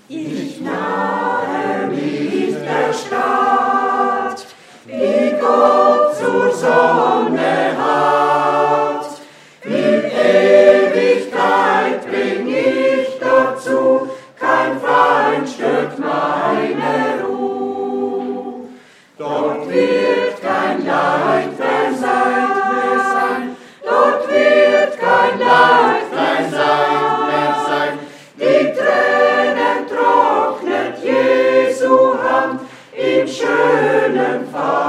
Ich nahe mich der Stadt, die Gott zur Sonne hat. In Ewigkeit bring ich dort zu, kein Feind stört meine Ruhe. Dort wird kein Leid mehr sein, dort wird kein Leid mehr sein. Die Tränen trocknet Jesu Hand im schönen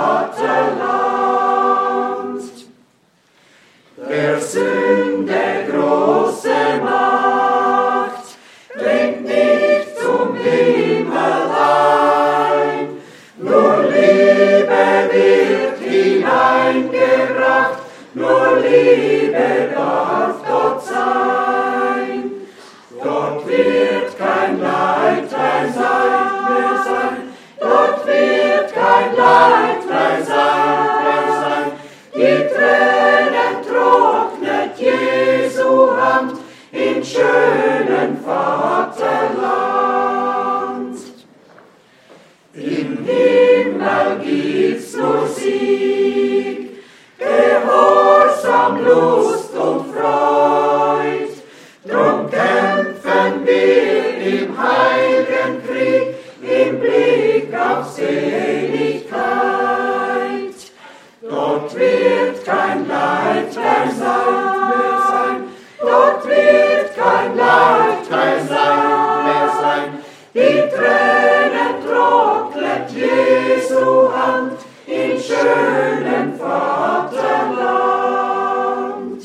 Vaterland. Der Sünde große Macht dringt nicht zum Himmel ein, nur Liebe wird hineingebracht, nur Liebe darf dort sein. Dort wird kein Leid mehr sein, dort wird kein Leid mehr sein. Die Tränen trocknet Jesu Hand im schönen Vaterland. Im Himmel gibt's nur Sieg, Gehorsam, Lust und Freud. Drum kämpfen wir im heiligen Krieg, im Blick auf Seligkeit. Dort wird kein Leid mehr sein, dort wird kein Leid mehr sein. Die Tränen trocknet Jesu Hand im schönen Vaterland.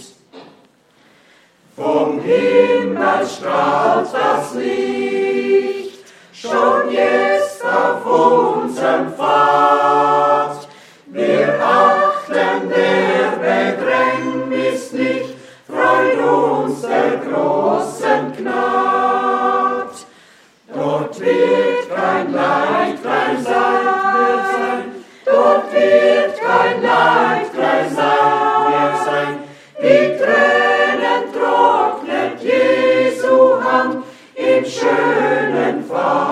Vom Himmel strahlt das Licht, schon jetzt auf unserem Pfad. Wir achten der Bedrängnis nicht, freut uns der großen Gnad. Dort wird kein Leid mehr sein, dort wird kein Leid mehr sein. Die Tränen trocknet Jesu Hand im schönen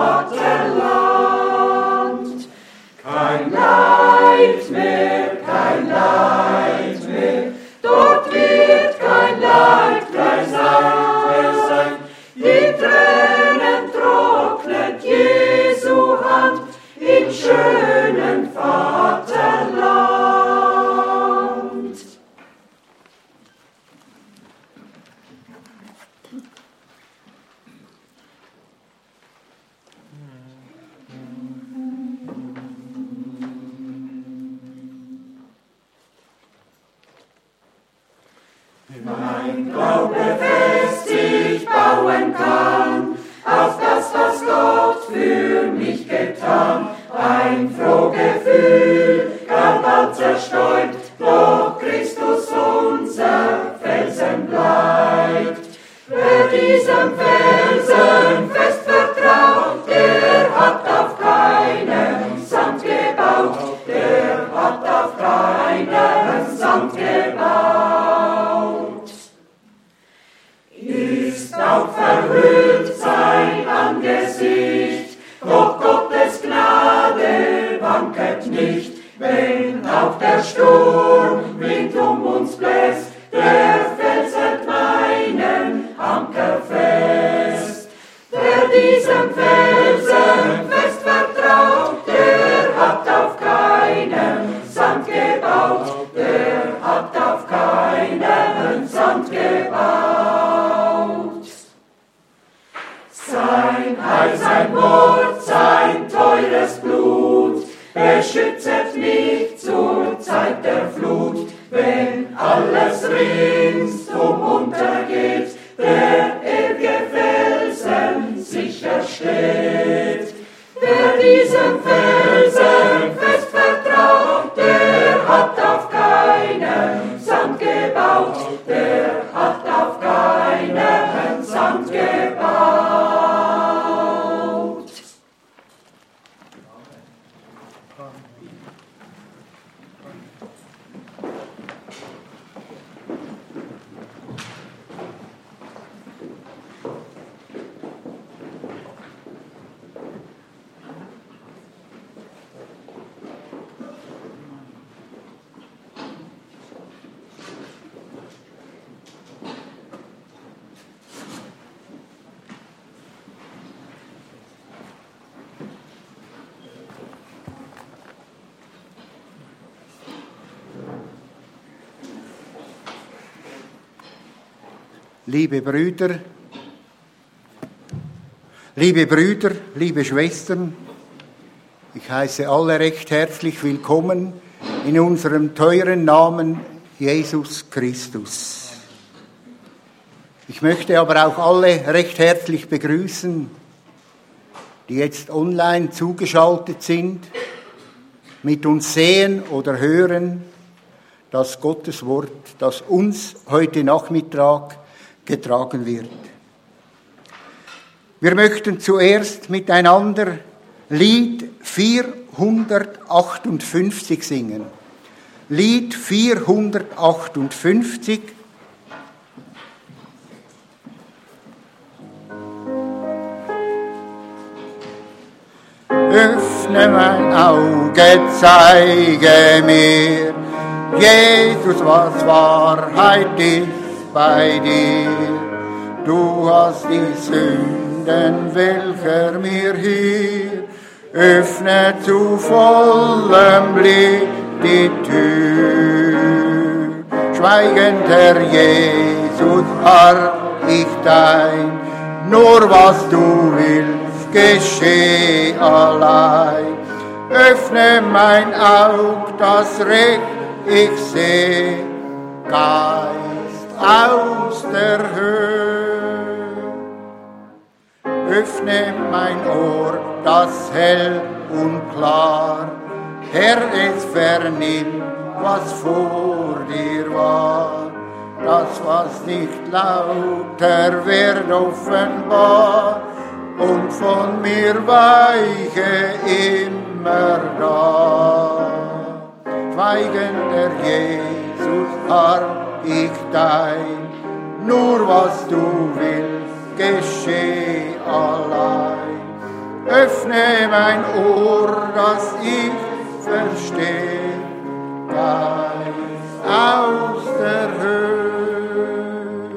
Vaterland. Kein Leid mehr, dort wird kein Leid mehr sein. Die Tränen trocknet Jesu Hand im schönen Vaterland. Mein Glaube fest ich bauen kann, auf das, was Gott für mich getan. Ein Frohgefühl, gar bald zerstäubt, doch Christus unser Felsen bleibt. Wer diesem Felsen fest vertraut, der hat auf keinen Sand gebaut, der hat auf keinen Sand gebaut. Ist auch verhüllt sein Angesicht, doch Gottes Gnade wankert nicht. Wenn auch der Sturmwind um uns bläst, der Fels hält meinen Anker fest. Wer diesem Felsen fest vertraut, der hat auf keinen Sand gebaut, der hat auf keinen Sand gebaut. Sein Heil, sein Wort, sein teures Blut beschützet mich zur Zeit der Flut. Wenn alles ringsum untergeht, der ewige Felsen sicher steht. Wer diesem Felsen fest vertraut, der hat auf keinen Sand gebaut, der hat auf keinen Sand gebaut. liebe Brüder, liebe Schwestern, ich heiße alle recht herzlich willkommen in unserem teuren Namen Jesus Christus. Ich möchte aber auch alle recht herzlich begrüßen, die jetzt online zugeschaltet sind, mit uns sehen oder hören, das Gottes Wort, das uns heute Nachmittag getragen wird. Wir möchten zuerst miteinander Lied 458 singen. Lied 458. Öffne mein Auge, zeige mir, Jesus, was Wahrheit ist bei dir. Du hast die Sünden, welcher mir hier, öffne zu vollem Blick die Tür. Schweigend, Herr Jesus, harr ich dein, nur was du willst, gescheh allein. Öffne mein Aug, das recht ich seh, Geist aus der Höhe. Öffne mein Ohr, das hell und klar, Herr, es vernimmt, was vor dir war. Das, was nicht lauter wird, offenbar, und von mir weiche immer da. Schweigender Jesus, harr ich dein, nur was du willst, gescheh allein. Öffne mein Ohr, dass ich versteh, Geist aus der Höhe.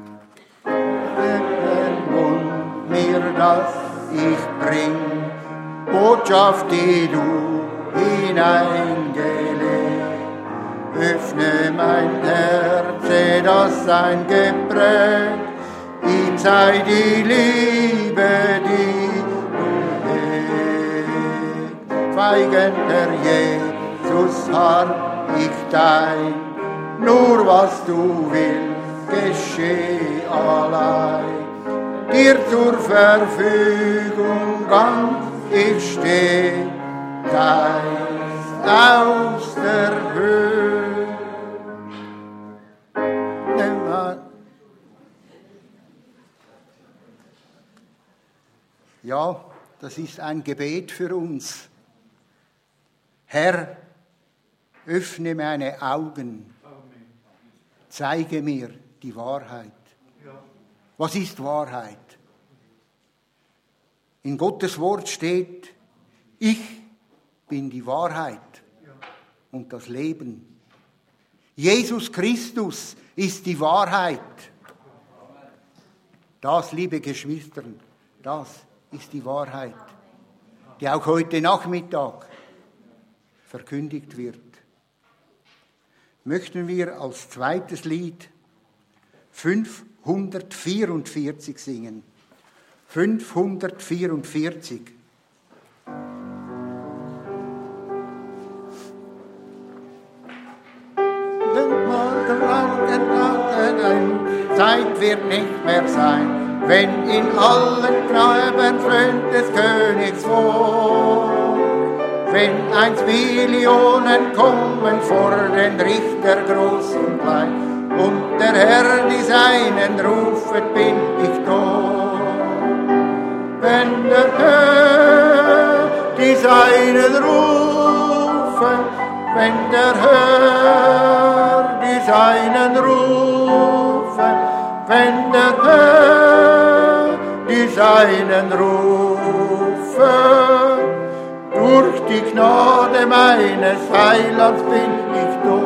Den Mund mir, dass ich bring, Botschaft, die du hineingelegt. Öffne mein Herz, das sein geprägt, ihm sei die Liebe, die du hegst. Schweigender Jesus, harr ich dein, nur was du willst, gescheh allein. Dir zur Verfügung ganz ich steh, Geist aus der Höhe. Ja, das ist ein Gebet für uns. Herr, öffne meine Augen, zeige mir die Wahrheit. Was ist Wahrheit? In Gottes Wort steht, ich bin die Wahrheit und das Leben. Jesus Christus ist die Wahrheit. Das, liebe Geschwister, das ist die Wahrheit, die auch heute Nachmittag verkündigt wird. Möchten wir als zweites Lied 544 singen. 544. Zeit wird nicht mehr sein, wenn in allen Gräbern frönt des Königs vor. Wenn 1 Millionen kommen vor den Richter groß und klein, und der Herr die Seinen rufet, bin ich da. Wenn der Herr die Seinen rufen, wenn der Herr die Seinen rufen, wenn der Herr die Seinen rufen, durch die Gnade meines Heilands bin ich da.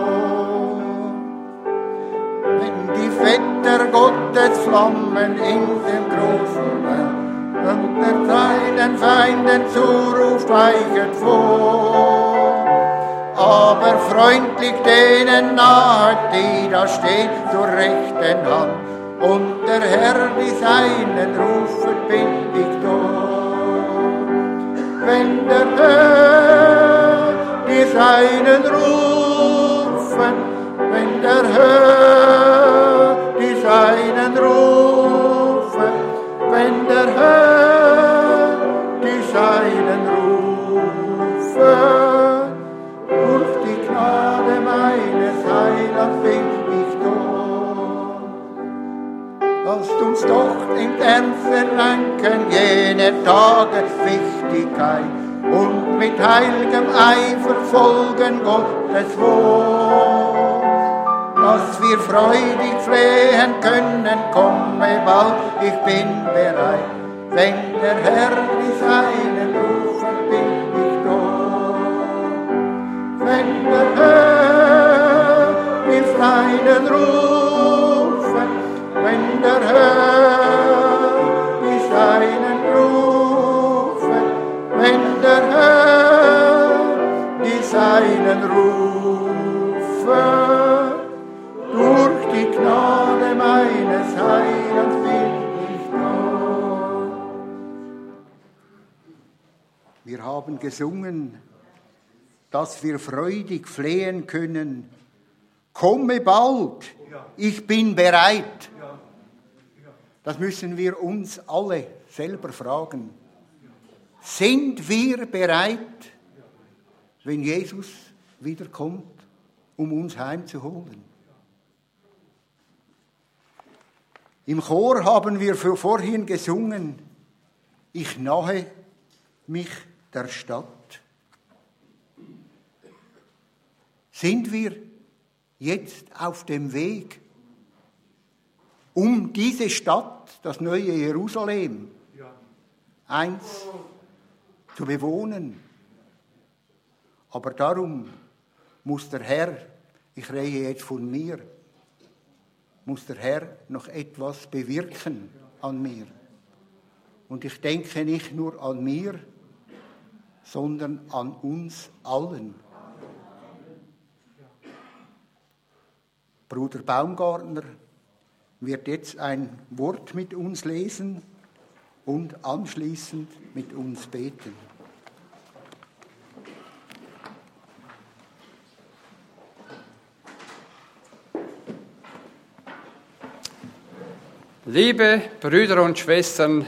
Wenn die Väter Gottes Flammen in dem großen Berg und er seinen Feinden zuruft, weichet vor. Aber freundlich denen nahe, die da stehen zur rechten Hand, und der Herr die Seinen ruft, bin ich da. Wenn der Herr die Seinen rufen, wenn der Herr die Seinen rufen, wenn der Herr die Seinen rufen, durch die Gnade meines Heilands bin ich da. Lasst uns doch im Ernst erlangen jener Tage Wichtigkeit und mit heiligem Eifer folgen Gottes Wort, dass wir freudig flehen können, komme bald, ich bin bereit. Wenn der Herr die Seinen ruft, bin ich da. Wenn der Herr die Seinen ruft, wenn der Herr die Seinen ruft, wenn der Herr die Seinen ruft, durch die Gnade meines Heilands bin ich da. Wir haben gesungen, dass wir freudig flehen können. Komme bald, ich bin bereit. Das müssen wir uns alle selber fragen. Sind wir bereit, wenn Jesus wiederkommt, um uns heimzuholen? Im Chor haben wir vorhin gesungen, ich nahe mich der Stadt. Sind wir jetzt auf dem Weg, um diese Stadt, das neue Jerusalem, eins zu bewohnen? Aber darum muss der Herr, ich rede jetzt von mir, muss der Herr noch etwas bewirken an mir. Und ich denke nicht nur an mir, sondern an uns allen. Bruder Baumgartner wird jetzt ein Wort mit uns lesen und anschließend mit uns beten. Liebe Brüder und Schwestern,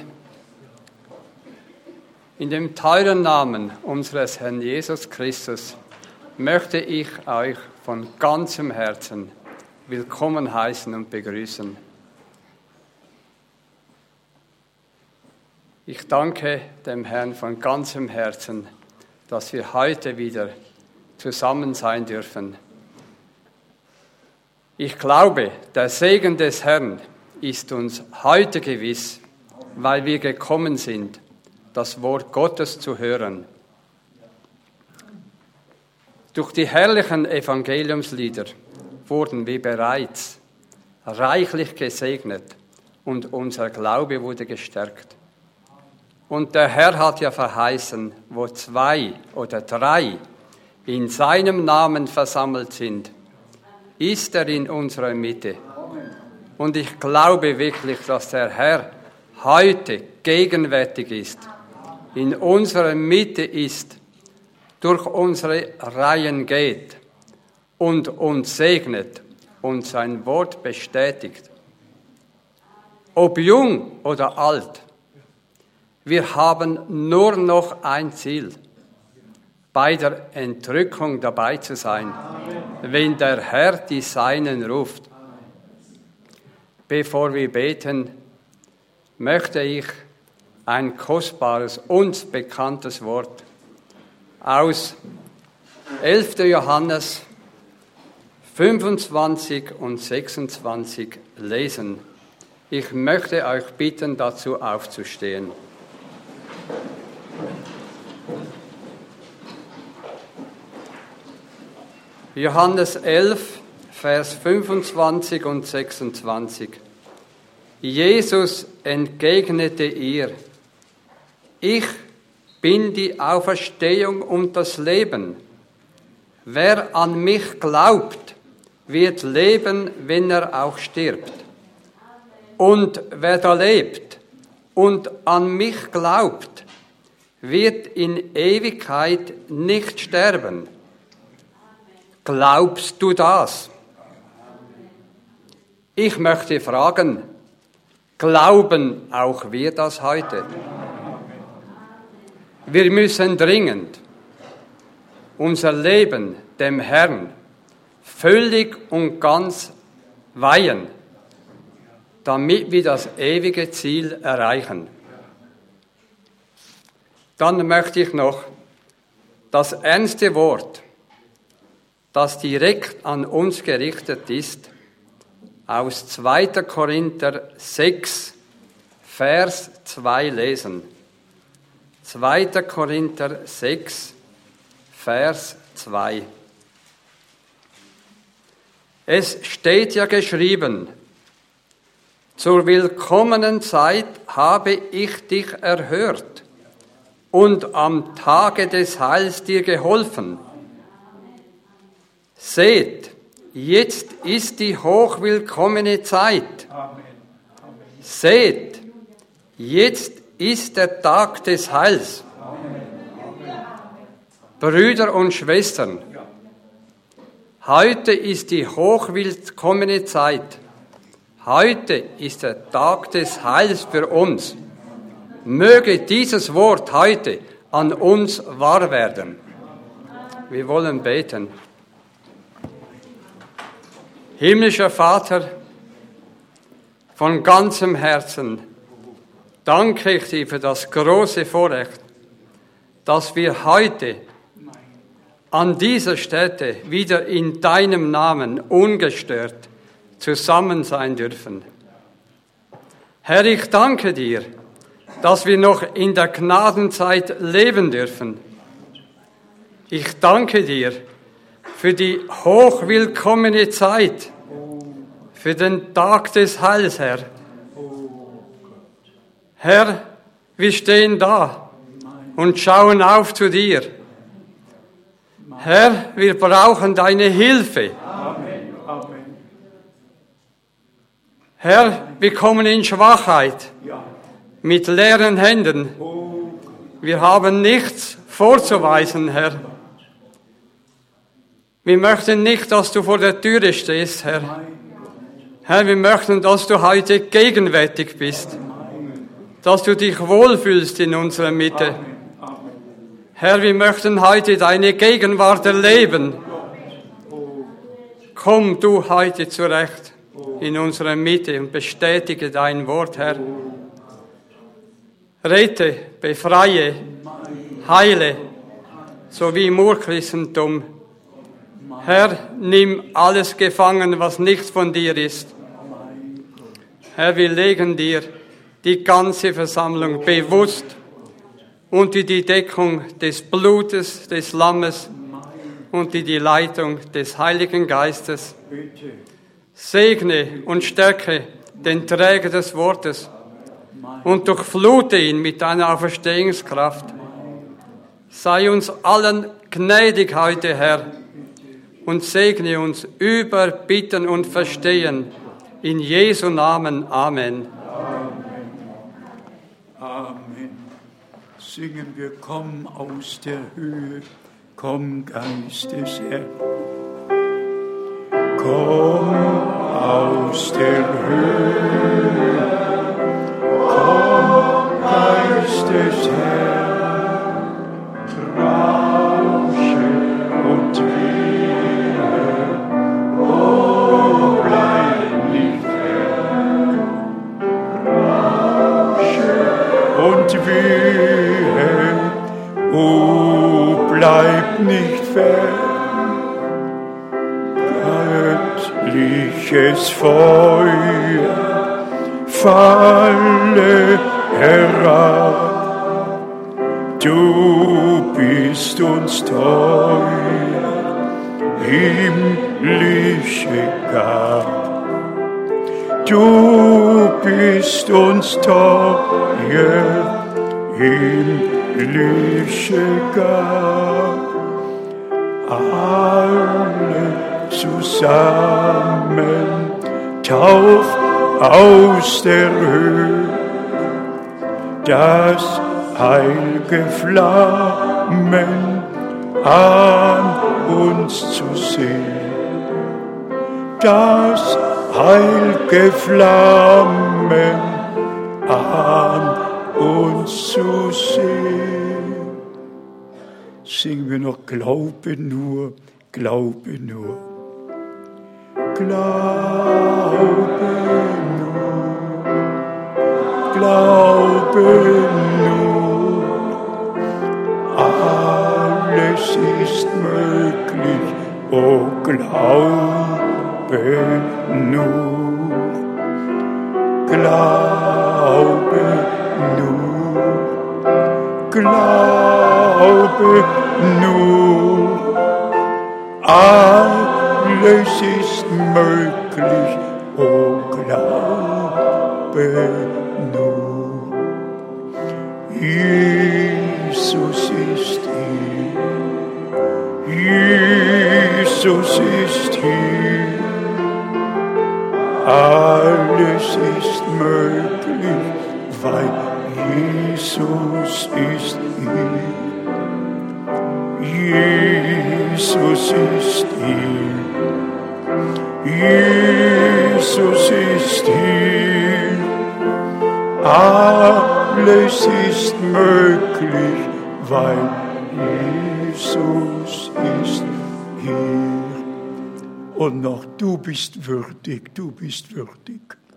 in dem teuren Namen unseres Herrn Jesus Christus möchte ich euch von ganzem Herzen willkommen heißen und begrüßen. Ich danke dem Herrn von ganzem Herzen, dass wir heute wieder zusammen sein dürfen. Ich glaube, der Segen des Herrn ist uns heute gewiss, weil wir gekommen sind, das Wort Gottes zu hören. Durch die herrlichen Evangeliumslieder wurden wir bereits reichlich gesegnet und unser Glaube wurde gestärkt. Und der Herr hat ja verheißen, wo 2 oder 3 in seinem Namen versammelt sind, ist er in unserer Mitte. Und ich glaube wirklich, dass der Herr heute gegenwärtig ist, in unserer Mitte ist, durch unsere Reihen geht und uns segnet und sein Wort bestätigt. Ob jung oder alt, wir haben nur noch ein Ziel, bei der Entrückung dabei zu sein, wenn der Herr die Seinen ruft. Bevor wir beten, möchte ich ein kostbares, uns bekanntes Wort aus 11. Johannes 25 und 26 lesen. Ich möchte euch bitten, dazu aufzustehen. Johannes 11, Vers 25 und 26. Jesus entgegnete ihr: Ich bin die Auferstehung und das Leben. Wer an mich glaubt, wird leben, wenn er auch stirbt. Und wer da lebt und an mich glaubt, wird in Ewigkeit nicht sterben. Glaubst du das? Ich möchte fragen, glauben auch wir das heute? Wir müssen dringend unser Leben dem Herrn völlig und ganz weihen, damit wir das ewige Ziel erreichen. Dann möchte ich noch das ernste Wort, das direkt an uns gerichtet ist, aus 2. Korinther 6, Vers 2 lesen. 2. Korinther 6, Vers 2. Es steht ja geschrieben, zur willkommenen Zeit habe ich dich erhört und am Tage des Heils dir geholfen. Seht, jetzt ist die hochwillkommene Zeit. Seht, jetzt ist der Tag des Heils. Brüder und Schwestern, heute ist die hochwillkommene Zeit. Heute ist der Tag des Heils für uns. Möge dieses Wort heute an uns wahr werden. Wir wollen beten. Himmlischer Vater, von ganzem Herzen danke ich dir für das große Vorrecht, dass wir heute an dieser Stätte wieder in deinem Namen ungestört zusammen sein dürfen. Herr, ich danke dir, dass wir noch in der Gnadenzeit leben dürfen. Ich danke dir für die hochwillkommene Zeit, für den Tag des Heils, Herr. Herr, wir stehen da und schauen auf zu dir. Herr, wir brauchen deine Hilfe. Herr, wir kommen in Schwachheit mit leeren Händen. Wir haben nichts vorzuweisen, Herr. Wir möchten nicht, dass du vor der Türe stehst, Herr. Herr, wir möchten, dass du heute gegenwärtig bist, dass du dich wohlfühlst in unserer Mitte. Herr, wir möchten heute deine Gegenwart erleben. Komm du heute zurecht in unserer Mitte und bestätige dein Wort, Herr. Rette, befreie, heile, so wie im Urchristentum. Herr, nimm alles gefangen, was nicht von dir ist. Herr, wir legen dir die ganze Versammlung bewusst unter die Deckung des Blutes des Lammes und die Leitung des Heiligen Geistes. Segne und stärke den Träger des Wortes und durchflute ihn mit deiner Auferstehungskraft. Sei uns allen gnädig heute, Herr, und segne uns über Bitten und Verstehen. In Jesu Namen. Amen. Amen. Singen wir, komm aus der Höhe, komm Geist des Herrn. Komm aus der Höhe, komm Geist des Herrn, rausche und wehe, oh, bleib nicht fern, rausche und wehe, oh, bleib nicht fern. Göttliches Feuer, falle herab. Du bist uns teuer, himmlische Gab. Du bist uns teuer, himmlische Gab. Alle zusammen, tauf aus der Höhe, das heilge Flammen an uns zu sehen, das heilge Flammen an uns zu sehen. Singen wir noch, glaube nur, glaube nur. Glaube nur, glaube nur, alles ist möglich, oh glaube nur, glaube nur, glaube nur, alles ist möglich, oh glaube nur. Jesus ist hier, Jesus ist hier, alles ist möglich, weil Jesus ist hier. Jesus ist hier, Jesus ist hier, alles ist möglich, weil Jesus ist hier. Und noch, du bist würdig, du bist würdig.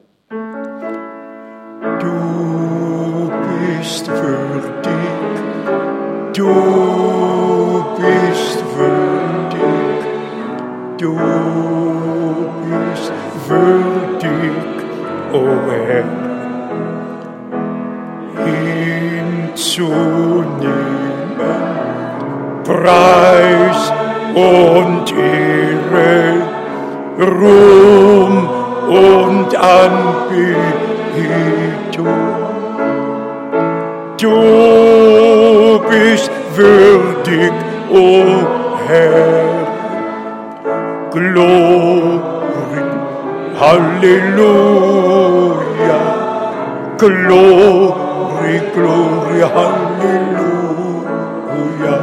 Du bist würdig, du bist würdig, du bist würdig, o Herr, hinzunehmen, Preis und Ehre, Ruhm und Anbetung. Du bist würdig, o Herr, Glory, Halleluja, Glory, Glory, Halleluja,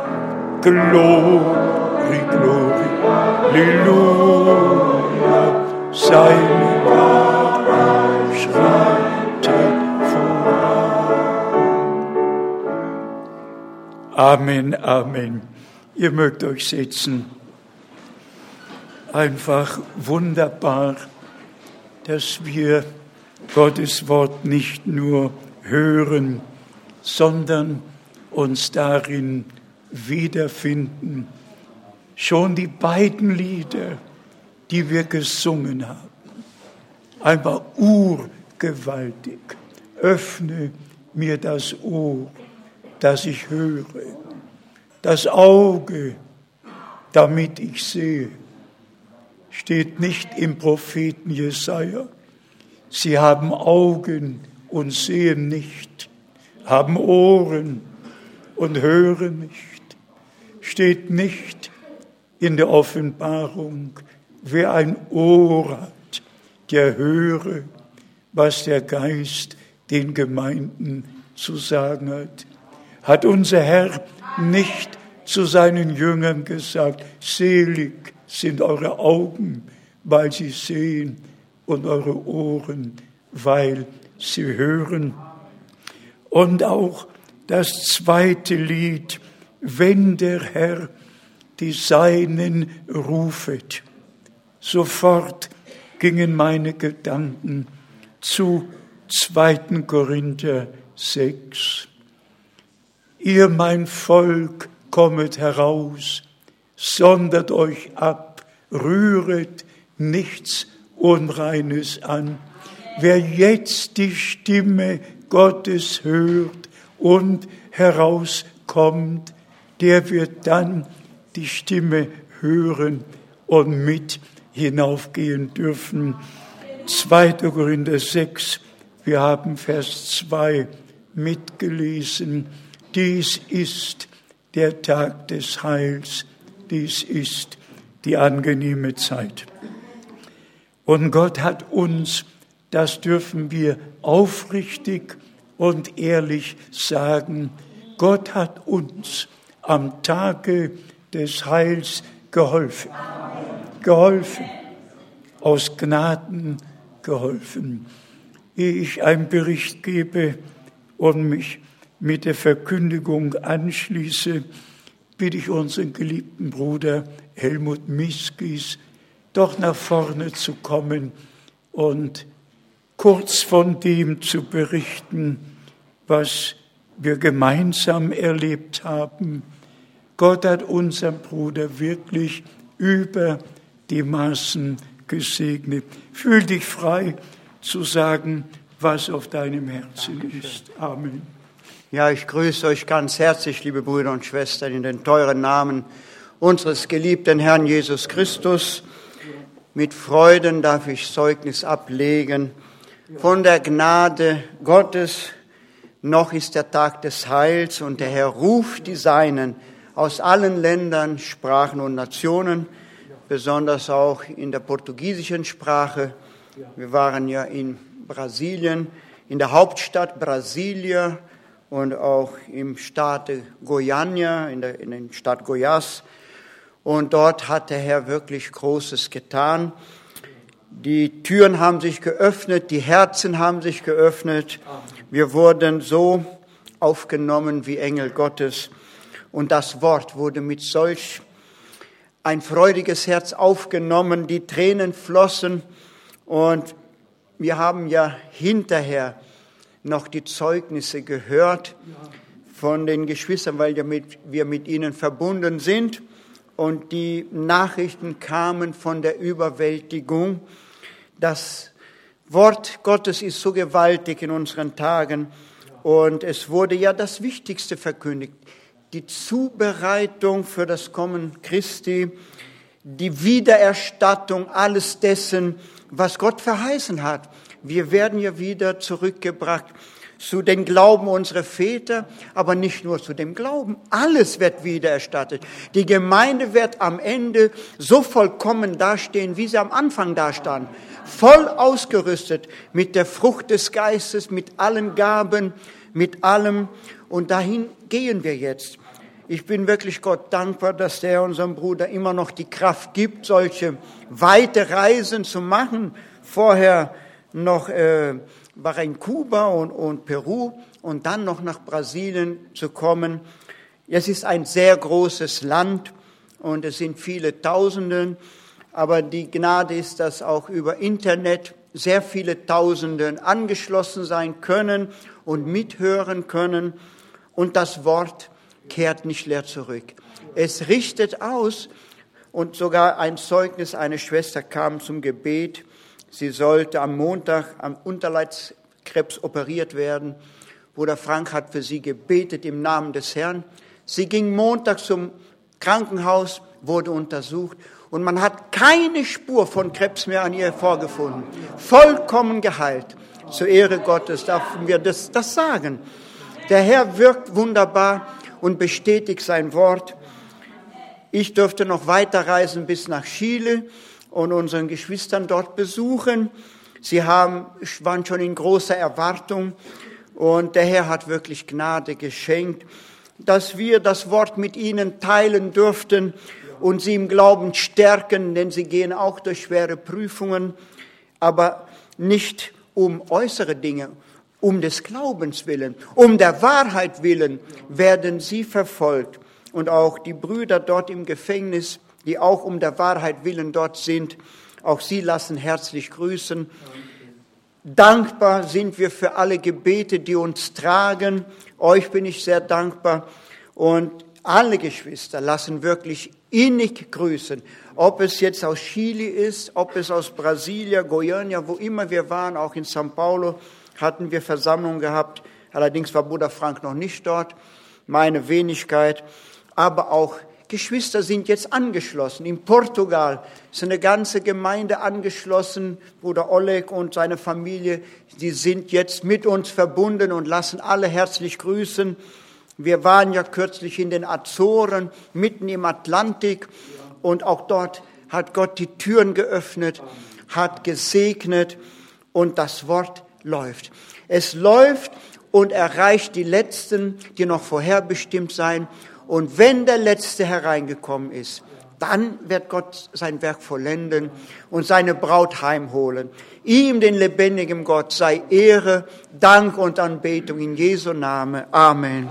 Glory, Glory, Halleluja, seine Wahrheit schreitet voran. Amen, Amen. Ihr mögt euch setzen. Einfach wunderbar, dass wir Gottes Wort nicht nur hören, sondern uns darin wiederfinden. Schon die beiden Lieder, die wir gesungen haben, einfach urgewaltig. Öffne mir das Ohr, dass ich höre, das Auge, damit ich sehe. Steht nicht im Propheten Jesaja. Sie haben Augen und sehen nicht, haben Ohren und hören nicht. Steht nicht in der Offenbarung, wer ein Ohr hat, der höre, was der Geist den Gemeinden zu sagen hat. Hat unser Herr nicht zu seinen Jüngern gesagt, selig sind eure Augen, weil sie sehen, und eure Ohren, weil sie hören. Und auch das zweite Lied, wenn der Herr die Seinen rufet. Sofort gingen meine Gedanken zu 2. Korinther 6. Ihr, mein Volk, kommet heraus, sondert euch ab, rühret nichts Unreines an. Wer jetzt die Stimme Gottes hört und herauskommt, der wird dann die Stimme hören und mit hinaufgehen dürfen. 2. Korinther 6, wir haben Vers 2 mitgelesen. Dies ist der Tag des Heils, dies ist die angenehme Zeit. Und Gott hat uns das dürfen wir aufrichtig und ehrlich sagen. Gott hat uns am Tage des Heils geholfen. Aus Gnaden geholfen. Ehe ich einen Bericht gebe und mich mit der Verkündigung anschließe, bitte ich unseren geliebten Bruder Helmut Miskis, doch nach vorne zu kommen und kurz von dem zu berichten, was wir gemeinsam erlebt haben. Gott hat unseren Bruder wirklich über die Maßen gesegnet. Fühl dich frei zu sagen, was auf deinem Herzen ist. Amen. Ja, ich grüße euch ganz herzlich, liebe Brüder und Schwestern, in den teuren Namen unseres geliebten Herrn Jesus Christus. Mit Freuden darf ich Zeugnis ablegen von der Gnade Gottes. Noch ist der Tag des Heils und der Herr ruft die Seinen aus allen Ländern, Sprachen und Nationen, besonders auch in der portugiesischen Sprache. Wir waren ja in Brasilien, in der Hauptstadt Brasília und auch im Staat Goiânia, in der Stadt Goiás. Und dort hat der Herr wirklich Großes getan. Die Türen haben sich geöffnet, die Herzen haben sich geöffnet. Wir wurden so aufgenommen wie Engel Gottes. Und das Wort wurde mit solch ein freudiges Herz aufgenommen, die Tränen flossen. Und wir haben ja hinterher noch die Zeugnisse gehört von den Geschwistern, weil wir mit ihnen verbunden sind. Und die Nachrichten kamen von der Überwältigung. Das Wort Gottes ist so gewaltig in unseren Tagen. Und es wurde ja das Wichtigste verkündigt. Die Zubereitung für das Kommen Christi, die Wiedererstattung alles dessen, was Gott verheißen hat. Wir werden ja wieder zurückgebracht zu den Glauben unserer Väter, aber nicht nur zu dem Glauben. Alles wird wiedererstattet. Die Gemeinde wird am Ende so vollkommen dastehen, wie sie am Anfang dastand. Voll ausgerüstet mit der Frucht des Geistes, mit allen Gaben, mit allem. Und dahin gehen wir jetzt. Ich bin wirklich Gott dankbar, dass der unserem Bruder immer noch die Kraft gibt, solche weite Reisen zu machen. Vorher noch war er in Kuba und Peru und dann noch nach Brasilien zu kommen. Es ist ein sehr großes Land und es sind viele Tausende, aber die Gnade ist, dass auch über Internet sehr viele Tausende angeschlossen sein können und mithören können und das Wort kehrt nicht leer zurück. Es richtet aus und sogar ein Zeugnis, eine Schwester kam zum Gebet. Sie sollte am Montag am Unterleibskrebs operiert werden. Bruder Frank hat für sie gebetet im Namen des Herrn. Sie ging Montag zum Krankenhaus, wurde untersucht und man hat keine Spur von Krebs mehr an ihr vorgefunden. Vollkommen geheilt. Zur Ehre Gottes dürfen wir das sagen. Der Herr wirkt wunderbar und bestätigt sein Wort. Ich durfte noch weiterreisen bis nach Chile und unseren Geschwistern dort besuchen. Sie waren schon in großer Erwartung und der Herr hat wirklich Gnade geschenkt, dass wir das Wort mit ihnen teilen durften und sie im Glauben stärken, denn sie gehen auch durch schwere Prüfungen, aber nicht um äußere Dinge, um des Glaubens willen, um der Wahrheit willen werden sie verfolgt. Und auch die Brüder dort im Gefängnis, die auch um der Wahrheit willen dort sind, auch sie lassen herzlich grüßen. Dankbar sind wir für alle Gebete, die uns tragen. Euch bin ich sehr dankbar. Und alle Geschwister lassen wirklich innig grüßen. Ob es jetzt aus Chile ist, ob es aus Brasília, Goiânia, wo immer wir waren, auch in São Paulo, hatten wir Versammlungen gehabt. Allerdings war Bruder Frank noch nicht dort, meine Wenigkeit. Aber auch Geschwister sind jetzt angeschlossen. In Portugal ist eine ganze Gemeinde angeschlossen. Bruder Oleg und seine Familie, die sind jetzt mit uns verbunden und lassen alle herzlich grüßen. Wir waren ja kürzlich in den Azoren, mitten im Atlantik. Und auch dort hat Gott die Türen geöffnet, hat gesegnet. und das Wort läuft. Es läuft und erreicht die Letzten, die noch vorherbestimmt sein. Und wenn der Letzte hereingekommen ist, dann wird Gott sein Werk vollenden und seine Braut heimholen. Ihm, den lebendigen Gott, sei Ehre, Dank und Anbetung in Jesu Namen. Amen.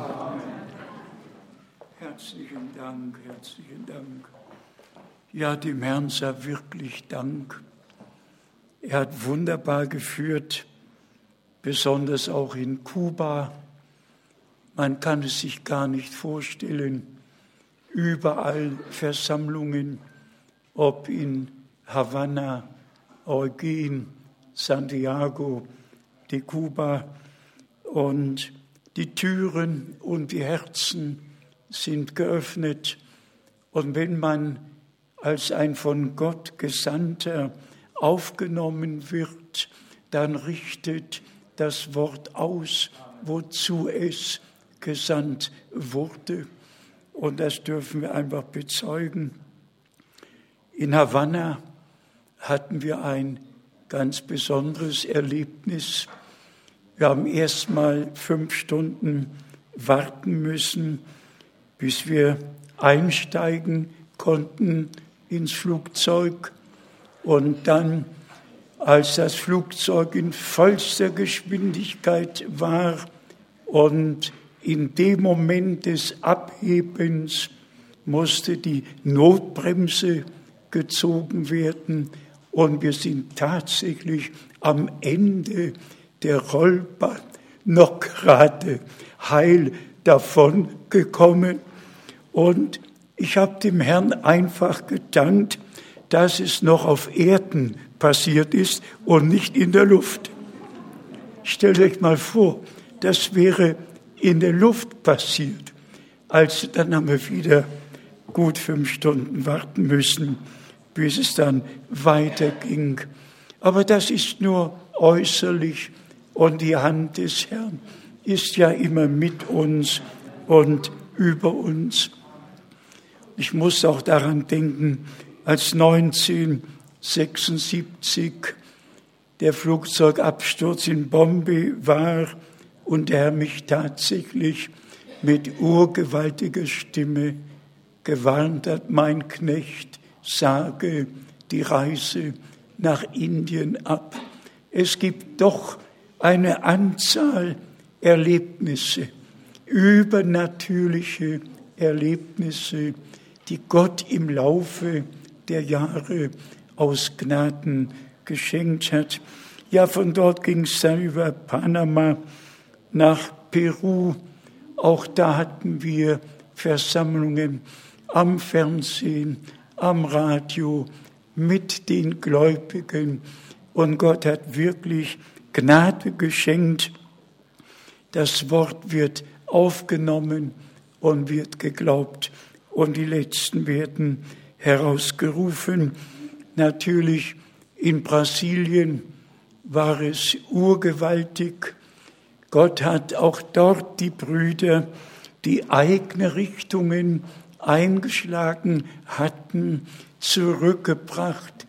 Herzlichen Dank, herzlichen Dank. Ja, dem Herrn sei wirklich Dank. Er hat wunderbar geführt, besonders auch in Kuba. Man kann es sich gar nicht vorstellen. Überall Versammlungen, ob in Havanna, Eugen, Santiago de Cuba. Und die Türen und die Herzen sind geöffnet. Und wenn man als ein von Gott Gesandter aufgenommen wird, dann richtet das Wort aus, wozu es gesandt wurde. Und das dürfen wir einfach bezeugen. In Havanna hatten wir ein ganz besonderes Erlebnis. Wir haben erst mal 5 Stunden warten müssen, bis wir einsteigen konnten ins Flugzeug. Und dann, als das Flugzeug in vollster Geschwindigkeit war und in dem Moment des Abhebens musste die Notbremse gezogen werden und wir sind tatsächlich am Ende der Rollbahn noch gerade heil davon gekommen. Und ich habe dem Herrn einfach gedankt, dass es noch auf Erden passiert ist und nicht in der Luft. Stellt euch mal vor, das wäre in der Luft passiert. Also dann haben wir wieder gut 5 Stunden warten müssen, bis es dann weiterging. Aber das ist nur äußerlich und die Hand des Herrn ist ja immer mit uns und über uns. Ich muss auch daran denken, als 1976 der Flugzeugabsturz in Bombay war und der Herr mich tatsächlich mit urgewaltiger Stimme gewarnt hat, mein Knecht, sage die Reise nach Indien ab. Es gibt doch eine Anzahl Erlebnisse, übernatürliche Erlebnisse, die Gott im Laufe der Jahre aus Gnaden geschenkt hat. Ja, von dort ging es dann über Panama nach Peru. Auch da hatten wir Versammlungen am Fernsehen, am Radio, mit den Gläubigen. Und Gott hat wirklich Gnade geschenkt. Das Wort wird aufgenommen und wird geglaubt. Und die Letzten werden herausgerufen. Natürlich in Brasilien war es urgewaltig. Gott hat auch dort die Brüder, die eigene Richtungen eingeschlagen hatten, zurückgebracht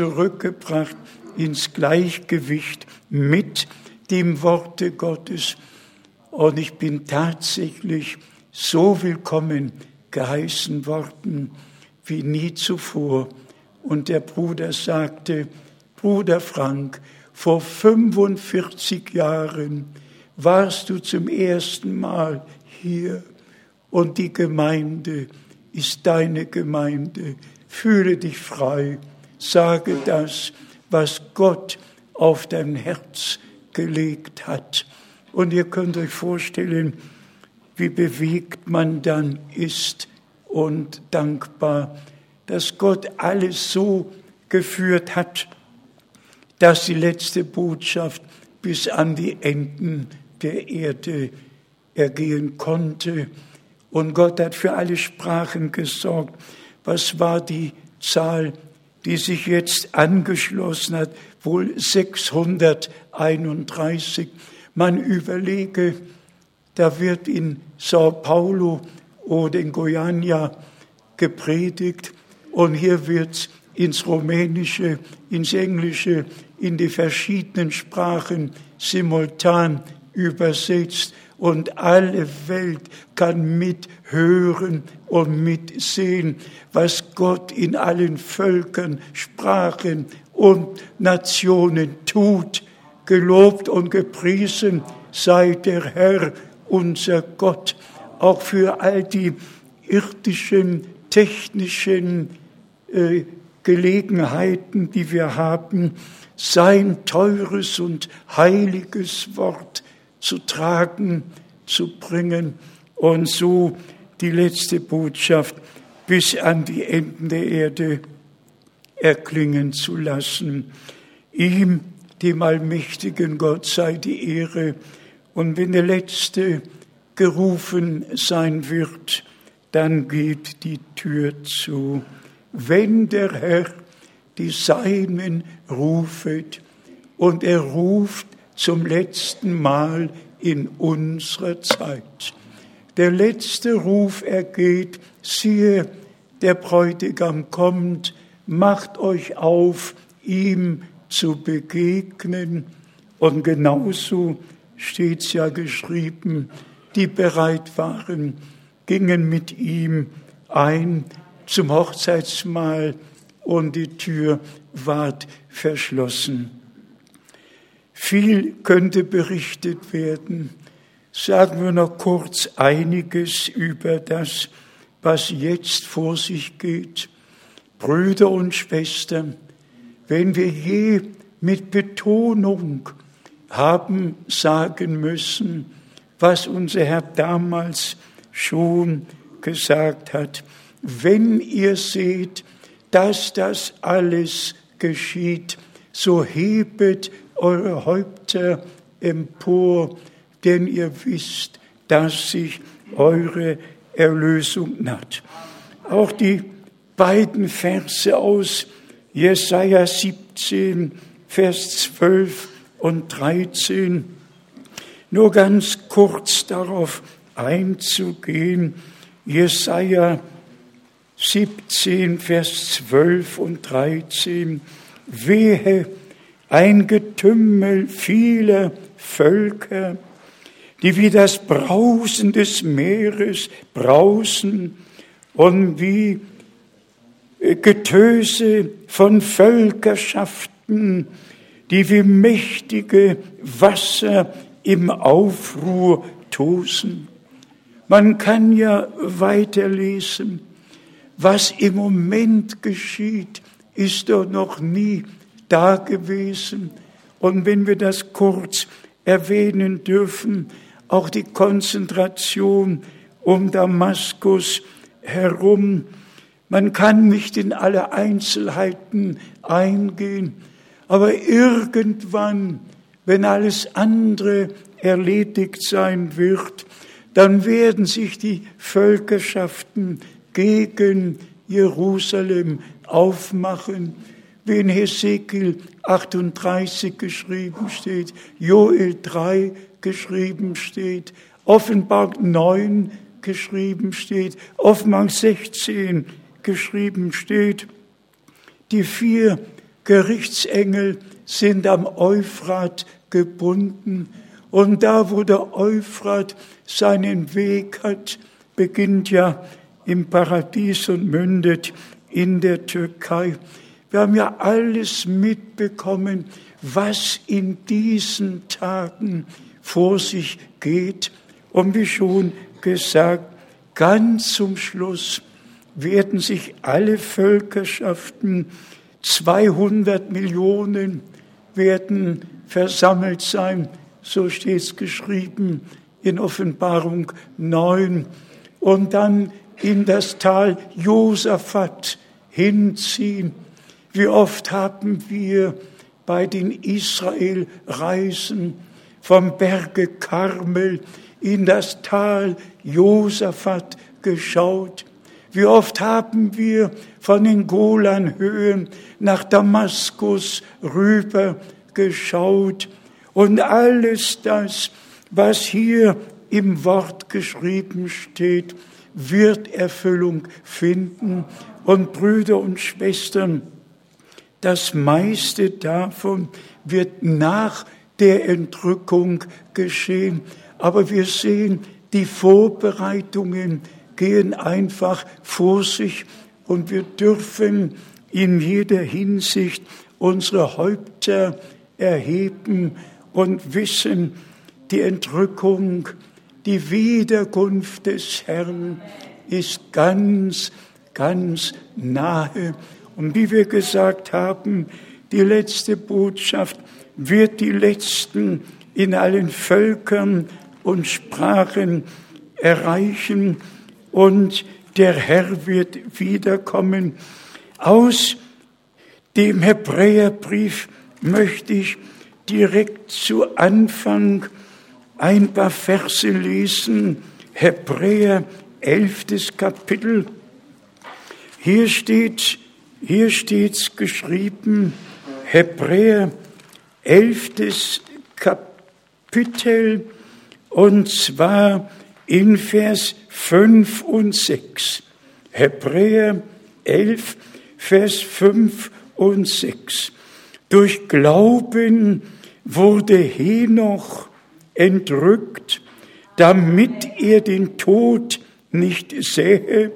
ins Gleichgewicht mit dem Worte Gottes. Und ich bin tatsächlich so willkommen geheißen worden wie nie zuvor. Und der Bruder sagte, Bruder Frank, vor 45 Jahren warst du zum ersten Mal hier und die Gemeinde ist deine Gemeinde. Fühle dich frei, sage das, was Gott auf dein Herz gelegt hat. Und ihr könnt euch vorstellen, wie bewegt man dann ist und dankbar, dass Gott alles so geführt hat, dass die letzte Botschaft bis an die Enden der Erde ergehen konnte. Und Gott hat für alle Sprachen gesorgt. Was war die Zahl, die sich jetzt angeschlossen hat? Wohl 631. Man überlege, da wird in Sao Paulo oder in Goiânia gepredigt und hier wird's ins Rumänische, ins Englische, in die verschiedenen Sprachen simultan übersetzt. Und alle Welt kann mithören und mitsehen, was Gott in allen Völkern, Sprachen und Nationen tut. Gelobt und gepriesen sei der Herr, unser Gott, auch für all die irdischen, technischen Gelegenheiten, die wir haben, sein teures und heiliges Wort zu tragen, zu bringen und so die letzte Botschaft bis an die Enden der Erde erklingen zu lassen. Ihm, dem allmächtigen Gott, sei die Ehre. Und wenn der Letzte gerufen sein wird, dann geht die Tür zu. Wenn der Herr die Seinen rufet, und er ruft zum letzten Mal in unserer Zeit. Der letzte Ruf ergeht, siehe, der Bräutigam kommt, macht euch auf, ihm zu begegnen. Und genauso steht's ja geschrieben, die bereit waren, gingen mit ihm ein zum Hochzeitsmahl und die Tür ward verschlossen. Viel könnte berichtet werden. Sagen wir noch kurz einiges über das, was jetzt vor sich geht. Brüder und Schwestern, wenn wir je mit Betonung haben sagen müssen, was unser Herr damals schon gesagt hat, wenn ihr seht, dass das alles geschieht, so hebet eure Häupter empor, denn ihr wisst, dass sich eure Erlösung naht. Auch die beiden Verse aus Jesaja 17, Vers 12 und 13, nur ganz kurz darauf einzugehen. Jesaja 17, Vers 12 und 13. Wehe, ein Getümmel vieler Völker, die wie das Brausen des Meeres brausen und wie Getöse von Völkerschaften, die wie mächtige Wasser im Aufruhr tosen. Man kann ja weiterlesen, was im Moment geschieht, ist doch noch nie da gewesen. Und wenn wir das kurz erwähnen dürfen, auch die Konzentration um Damaskus herum. Man kann nicht in alle Einzelheiten eingehen, aber irgendwann, wenn alles andere erledigt sein wird, dann werden sich die Völkerschaften gegen Jerusalem aufmachen, wie in Hesekiel 38 geschrieben steht, Joel 3 geschrieben steht, Offenbarung 9 geschrieben steht, Offenbarung 16 geschrieben steht. Die 4 Gerichtsengel sind am Euphrat gebunden. Und da, wo der Euphrat seinen Weg hat, beginnt ja im Paradies und mündet in der Türkei. Wir haben ja alles mitbekommen, was in diesen Tagen vor sich geht. Und wie schon gesagt, ganz zum Schluss werden sich alle Völkerschaften, 200 Millionen werden versammelt sein, so steht es geschrieben in Offenbarung 9, und dann in das Tal Josaphat hinziehen. Wie oft haben wir bei den Israelreisen vom Berge Karmel in das Tal Josaphat geschaut. Wie oft haben wir von den Golanhöhen nach Damaskus rüber geschaut. Und alles das, was hier im Wort geschrieben steht, wird Erfüllung finden. Und Brüder und Schwestern, das meiste davon wird nach der Entrückung geschehen. Aber wir sehen, die Vorbereitungen gehen einfach vor sich und wir dürfen in jeder Hinsicht unsere Häupter erheben und wissen, die Entrückung, die Wiederkunft des Herrn ist ganz, ganz nahe. Und wie wir gesagt haben, die letzte Botschaft wird die letzten in allen Völkern und Sprachen erreichen und der Herr wird wiederkommen. Aus dem Hebräerbrief möchte ich direkt zu Anfang ein paar Verse lesen. Hebräer 11. Kapitel. Hier steht's geschrieben, Hebräer 11. Kapitel, und zwar in Vers 5 und 6. Hebräer 11, Vers 5 und 6. Durch Glauben wurde Henoch entrückt, damit er den Tod nicht sähe.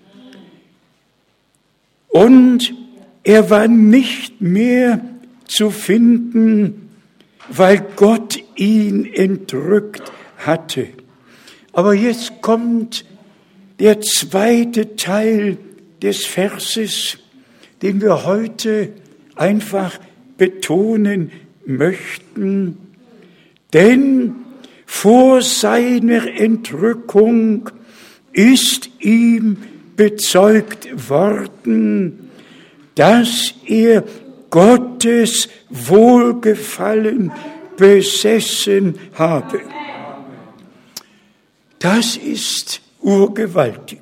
Und er war nicht mehr zu finden, weil Gott ihn entrückt hatte. Aber jetzt kommt der zweite Teil des Verses, den wir heute einfach betonen möchten. Denn vor seiner Entrückung ist ihm bezeugt worden, dass er Gottes Wohlgefallen besessen habe. Das ist urgewaltig.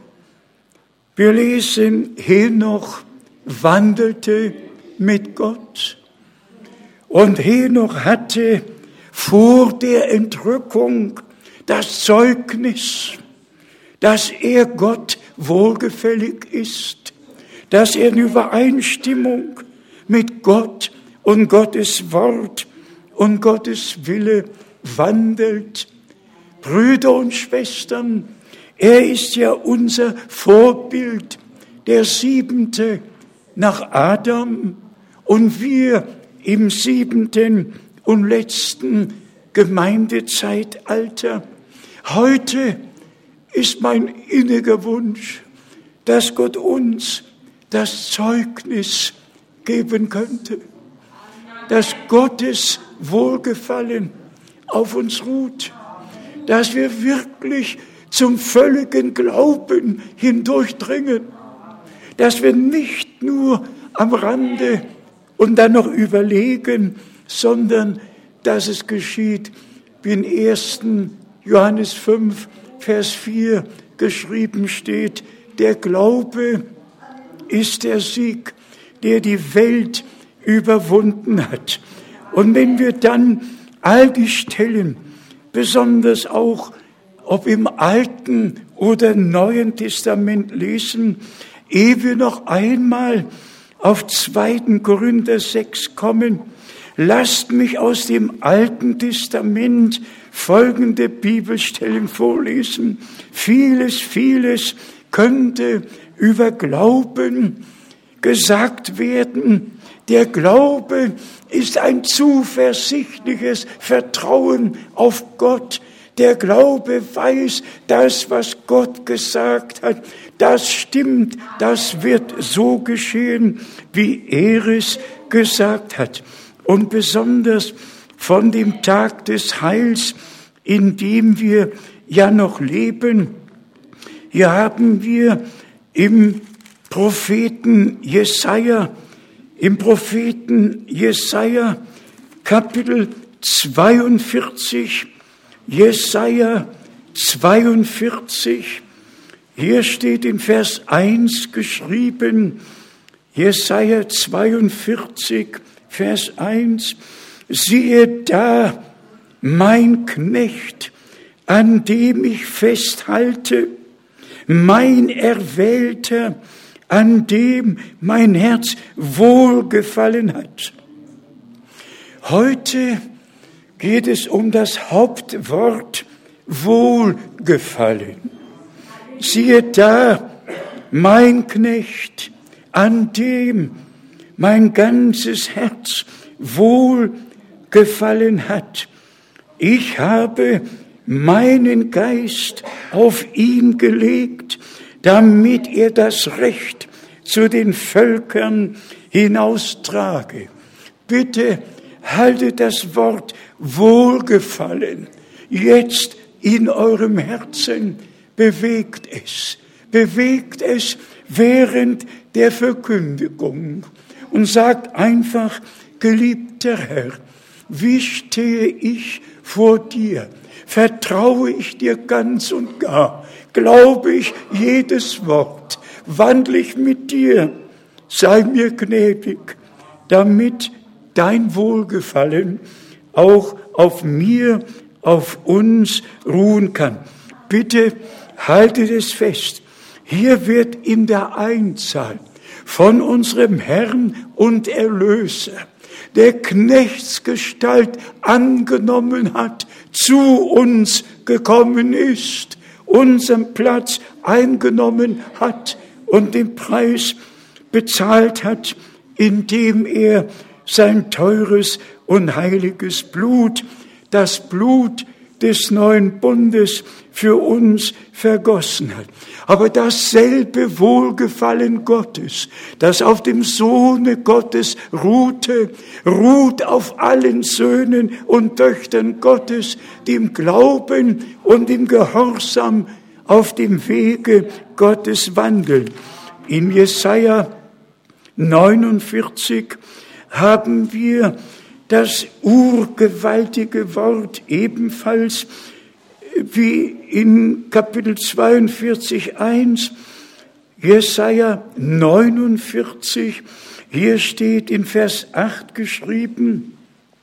Wir lesen, Henoch wandelte mit Gott. Und Henoch hatte vor der Entrückung das Zeugnis, dass er Gott wohlgefällig ist, dass er in Übereinstimmung mit Gott und Gottes Wort und Gottes Wille wandelt. Brüder und Schwestern, er ist ja unser Vorbild, der 7. nach Adam und wir im 7. und letzten Gemeindezeitalter. Heute ist mein inniger Wunsch, dass Gott uns das Zeugnis geben könnte, dass Gottes Wohlgefallen auf uns ruht, dass wir wirklich zum völligen Glauben hindurchdringen, dass wir nicht nur am Rande und dann noch überlegen, sondern dass es geschieht, wie in 1. Johannes 5, Vers 4 geschrieben steht, der Glaube ist der Sieg, der die Welt überwunden hat. Und wenn wir dann all die Stellen, besonders auch, ob im Alten oder Neuen Testament lesen, ehe wir noch einmal auf 2. Korinther 6 kommen, lasst mich aus dem Alten Testament folgende Bibelstellen vorlesen. Vieles könnte über Glauben gesagt werden. Der Glaube ist ein zuversichtliches Vertrauen auf Gott. Der Glaube weiß, das, was Gott gesagt hat, das stimmt, das wird so geschehen, wie er es gesagt hat. Und besonders von dem Tag des Heils, in dem wir ja noch leben, hier haben wir im Propheten Jesaja, Kapitel 42, Jesaja 42, hier steht in Vers 1 geschrieben, Jesaja 42, Vers 1, siehe da, mein Knecht, an dem ich festhalte, mein Erwählter, an dem mein Herz wohlgefallen hat. Heute geht es um das Hauptwort Wohlgefallen. Siehe da, mein Knecht, an dem mein ganzes Herz wohlgefallen hat. Ich habe meinen Geist auf ihn gelegt, damit er das Recht zu den Völkern hinaustrage. Bitte haltet das Wort Wohlgefallen jetzt in eurem Herzen, bewegt es während der Verkündigung und sagt einfach, geliebter Herr, wie stehe ich vor dir? Vertraue ich dir ganz und gar? Glaube ich jedes Wort? Wandle ich mit dir? Sei mir gnädig, damit dein Wohlgefallen auch auf mir, auf uns ruhen kann. Bitte haltet es fest. Hier wird in der Einzahl von unserem Herrn und Erlöser, der Knechtsgestalt angenommen hat, zu uns gekommen ist, unseren Platz eingenommen hat und den Preis bezahlt hat, indem er sein teures und heiliges Blut, das Blut des neuen Bundes, für uns vergossen hat. Aber dasselbe Wohlgefallen Gottes, das auf dem Sohne Gottes ruhte, ruht auf allen Söhnen und Töchtern Gottes, die im Glauben und im Gehorsam auf dem Wege Gottes wandeln. In Jesaja 49 haben wir das urgewaltige Wort ebenfalls wie in Kapitel 42, 1, Jesaja 49, hier steht in Vers 8 geschrieben,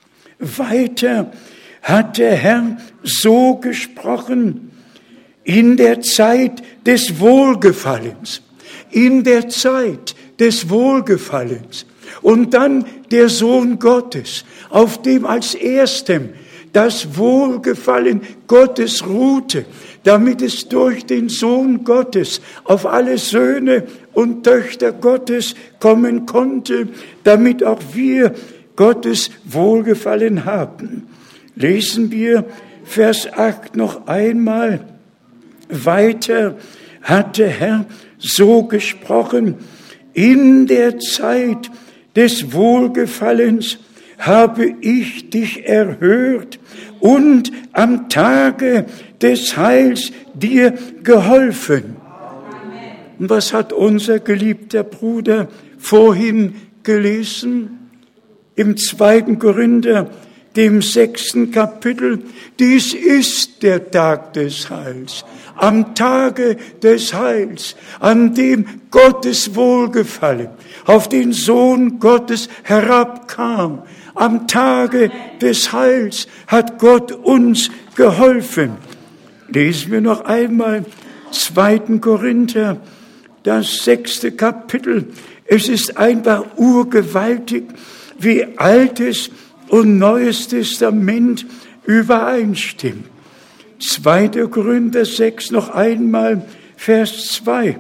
weiter hat der Herr so gesprochen, in der Zeit des Wohlgefallens, in der Zeit des Wohlgefallens. Und dann der Sohn Gottes, auf dem als erstem das Wohlgefallen Gottes ruhte, damit es durch den Sohn Gottes auf alle Söhne und Töchter Gottes kommen konnte, damit auch wir Gottes Wohlgefallen haben. Lesen wir Vers 8 noch einmal. Weiter hat der Herr so gesprochen, in der Zeit des Wohlgefallens habe ich dich erhört und am Tage des Heils dir geholfen. Und was hat unser geliebter Bruder vorhin gelesen? Im 2. Korinther, dem 6. Kapitel, dies ist der Tag des Heils. Am Tage des Heils, an dem Gottes Wohlgefallen auf den Sohn Gottes herabkam. Am Tage des Heils hat Gott uns geholfen. Lesen wir noch einmal 2. Korinther, das 6. Kapitel. Es ist einfach urgewaltig, wie Altes und Neues Testament übereinstimmen. 2. Korinther 6 noch einmal, Vers 2.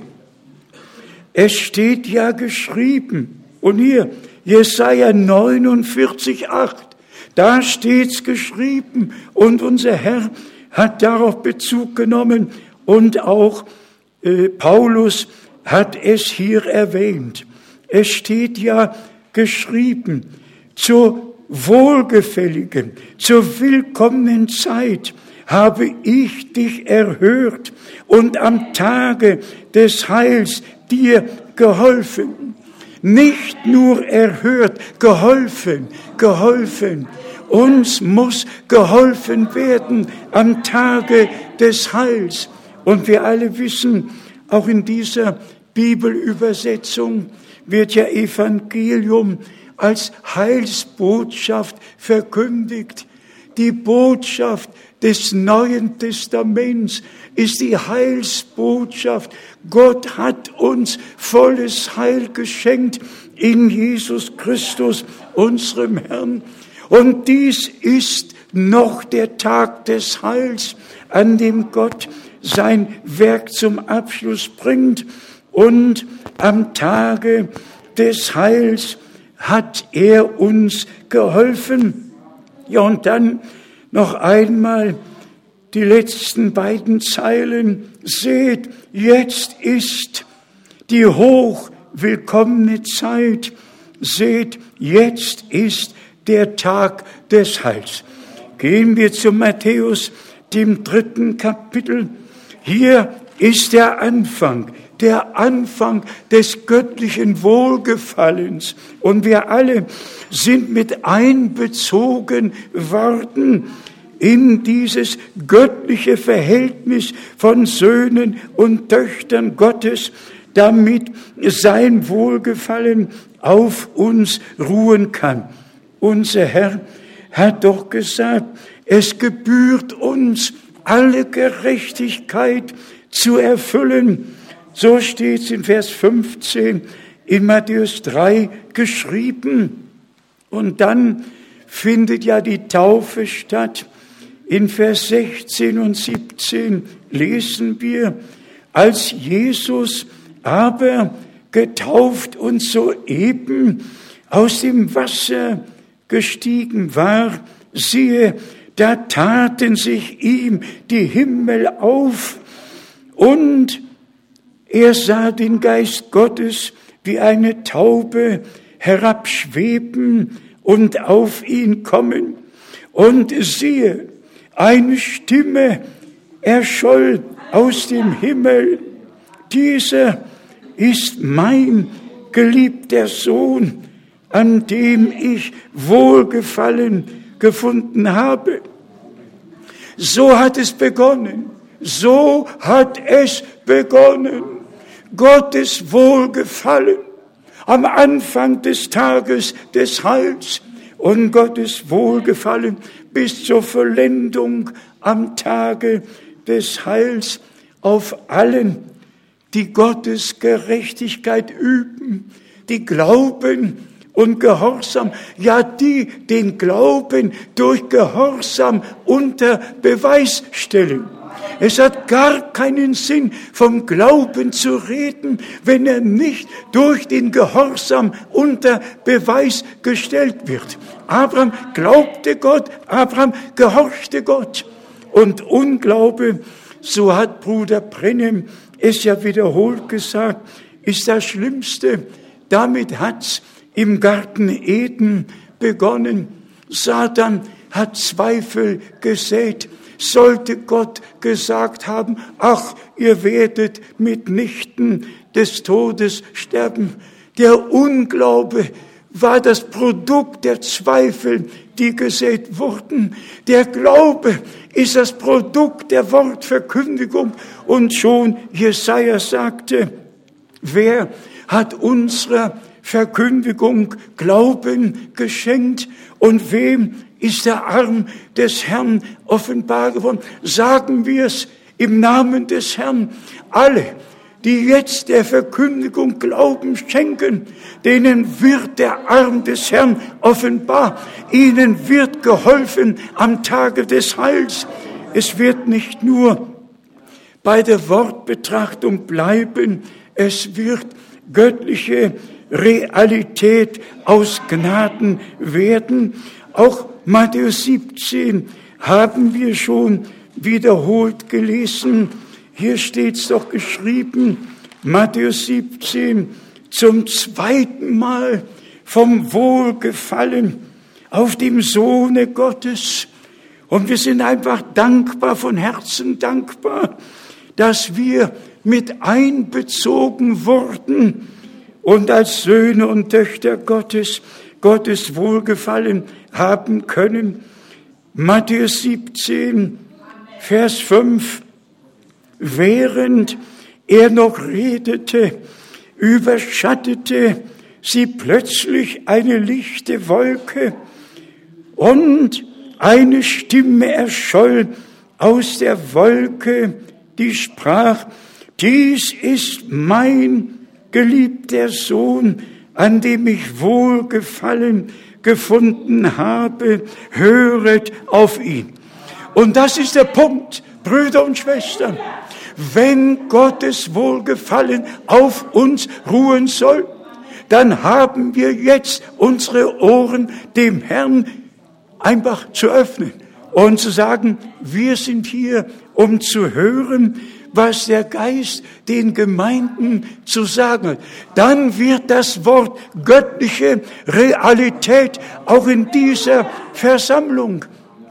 Es steht ja geschrieben, und hier, Jesaja 49, 8, da steht's geschrieben, und unser Herr hat darauf Bezug genommen, und auch Paulus hat es hier erwähnt. Es steht ja geschrieben, zur wohlgefälligen, zur willkommenen Zeit habe ich dich erhört und am Tage des Heils dir geholfen. Nicht nur erhört, geholfen. Uns muss geholfen werden am Tage des Heils. Und wir alle wissen, auch in dieser Bibelübersetzung wird ja Evangelium als Heilsbotschaft verkündigt. Die Botschaft des Neuen Testaments ist die Heilsbotschaft. Gott hat uns volles Heil geschenkt in Jesus Christus, unserem Herrn. Und dies ist noch der Tag des Heils, an dem Gott sein Werk zum Abschluss bringt. Und am Tage des Heils hat er uns geholfen. Ja, und dann noch einmal die letzten beiden Zeilen. Seht, jetzt ist die hochwillkommene Zeit. Seht, jetzt ist der Tag des Heils. Gehen wir zu Matthäus, dem 3. Kapitel. Hier ist der Anfang des göttlichen Wohlgefallens. Und wir alle sind mit einbezogen worden in dieses göttliche Verhältnis von Söhnen und Töchtern Gottes, damit sein Wohlgefallen auf uns ruhen kann. Unser Herr hat doch gesagt, es gebührt uns, alle Gerechtigkeit zu erfüllen. So steht es in Vers 15 in Matthäus 3 geschrieben. Und dann findet ja die Taufe statt. In Vers 16 und 17 lesen wir, als Jesus aber getauft und soeben aus dem Wasser gestiegen war, siehe, da taten sich ihm die Himmel auf und er sah den Geist Gottes wie eine Taube herabschweben und auf ihn kommen. Und siehe, eine Stimme erscholl aus dem Himmel. Dieser ist mein geliebter Sohn, an dem ich Wohlgefallen gefunden habe. So hat es begonnen. So hat es begonnen. Gottes Wohlgefallen am Anfang des Tages des Heils und Gottes Wohlgefallen bis zur Vollendung am Tage des Heils auf allen, die Gottes Gerechtigkeit üben, die glauben und Gehorsam, ja die den Glauben durch Gehorsam unter Beweis stellen. Es hat gar keinen Sinn, vom Glauben zu reden, wenn er nicht durch den Gehorsam unter Beweis gestellt wird. Abraham glaubte Gott, Abraham gehorchte Gott. Und Unglaube, so hat Bruder Brennem es ja wiederholt gesagt, ist das Schlimmste. Damit hat's im Garten Eden begonnen. Satan hat Zweifel gesät. Sollte Gott gesagt haben, ach, ihr werdet mitnichten des Todes sterben. Der Unglaube war das Produkt der Zweifel, die gesät wurden. Der Glaube ist das Produkt der Wortverkündigung. Und schon Jesaja sagte, wer hat unserer Verkündigung Glauben geschenkt und wem ist der Arm des Herrn offenbar geworden? Sagen wir es im Namen des Herrn. Alle, die jetzt der Verkündigung Glauben schenken, denen wird der Arm des Herrn offenbar. Ihnen wird geholfen am Tage des Heils. Es wird nicht nur bei der Wortbetrachtung bleiben, es wird göttliche Realität aus Gnaden werden. Auch Matthäus 17 haben wir schon wiederholt gelesen. Hier steht's doch geschrieben, Matthäus 17, zum zweiten Mal vom Wohlgefallen auf dem Sohne Gottes. Und wir sind einfach dankbar, von Herzen dankbar, dass wir mit einbezogen wurden und als Söhne und Töchter Gottes Wohlgefallen haben können. Matthäus 17, Vers 5. Während er noch redete, überschattete sie plötzlich eine lichte Wolke und eine Stimme erscholl aus der Wolke, die sprach: Dies ist mein geliebter Sohn, an dem ich Wohlgefallen gefunden habe, höret auf ihn. Und das ist der Punkt, Brüder und Schwestern. Wenn Gottes Wohlgefallen auf uns ruhen soll, dann haben wir jetzt unsere Ohren dem Herrn einfach zu öffnen und zu sagen, wir sind hier, um zu hören, was der Geist den Gemeinden zu sagen hat. Dann wird das Wort göttliche Realität auch in dieser Versammlung.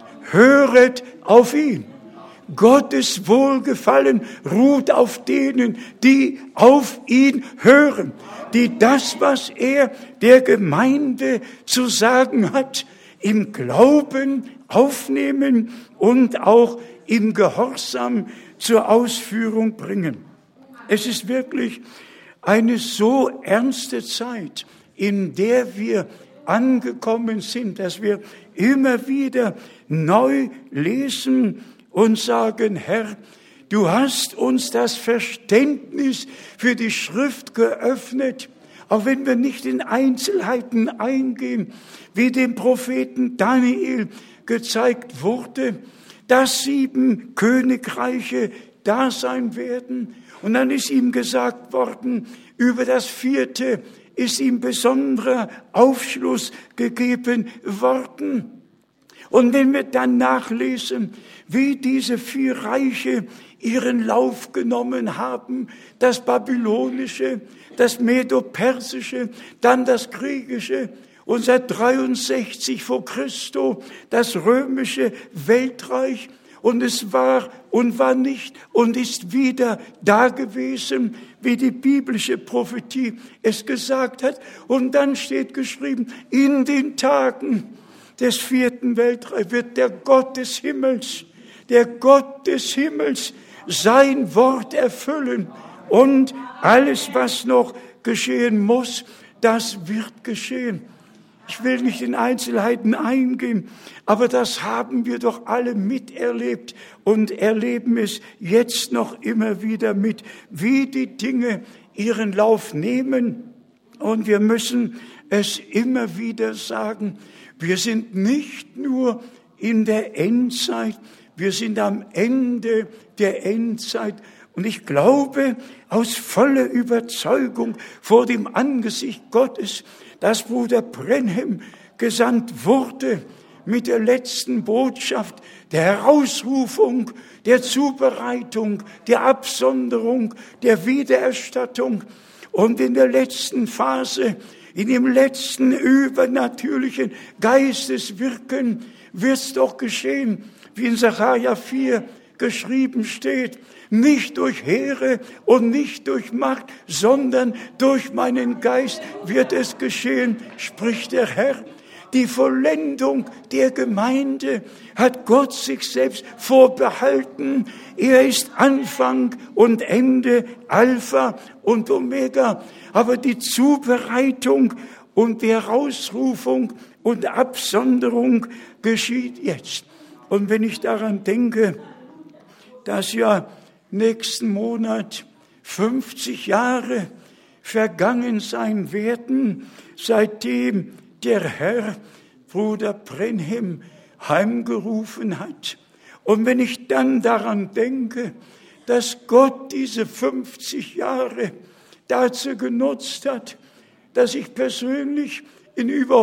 Höret auf ihn. Gottes Wohlgefallen ruht auf denen, die auf ihn hören, die das, was er der Gemeinde zu sagen hat, im Glauben aufnehmen und auch im Gehorsam zur Ausführung bringen. Es ist wirklich eine so ernste Zeit, in der wir angekommen sind, dass wir immer wieder neu lesen und sagen, Herr, du hast uns das Verständnis für die Schrift geöffnet, auch wenn wir nicht in Einzelheiten eingehen, wie dem Propheten Daniel gezeigt wurde, dass 7 Königreiche da sein werden. Und dann ist ihm gesagt worden, über das 4. ist ihm besonderer Aufschluss gegeben worden. Und wenn wir dann nachlesen, wie diese 4 Reiche ihren Lauf genommen haben, das babylonische, das medo-persische, dann das griechische und seit 63 vor Christo das römische Weltreich, und es war und war nicht und ist wieder da gewesen, wie die biblische Prophetie es gesagt hat. Und dann steht geschrieben, in den Tagen des 4. Weltreichs wird der Gott des Himmels sein Wort erfüllen. Und alles, was noch geschehen muss, das wird geschehen. Ich will nicht in Einzelheiten eingehen, aber das haben wir doch alle miterlebt und erleben es jetzt noch immer wieder mit, wie die Dinge ihren Lauf nehmen. Und wir müssen es immer wieder sagen, wir sind nicht nur in der Endzeit, wir sind am Ende der Endzeit. Und ich glaube aus voller Überzeugung vor dem Angesicht Gottes, dass Bruder Branham gesandt wurde mit der letzten Botschaft der Herausrufung, der Zubereitung, der Absonderung, der Wiedererstattung. Und in der letzten Phase, in dem letzten übernatürlichen Geisteswirken wird es doch geschehen, wie in Sacharja 4 geschrieben steht, nicht durch Heere und nicht durch Macht, sondern durch meinen Geist wird es geschehen, spricht der Herr. Die Vollendung der Gemeinde hat Gott sich selbst vorbehalten. Er ist Anfang und Ende, Alpha und Omega. Aber die Zubereitung und die Herausrufung und Absonderung geschieht jetzt. Und wenn ich daran denke, dass ja nächsten Monat 50 Jahre vergangen sein werden, seitdem der Herr Bruder Branham heimgerufen hat. Und wenn ich dann daran denke, dass Gott diese 50 Jahre dazu genutzt hat, dass ich persönlich in über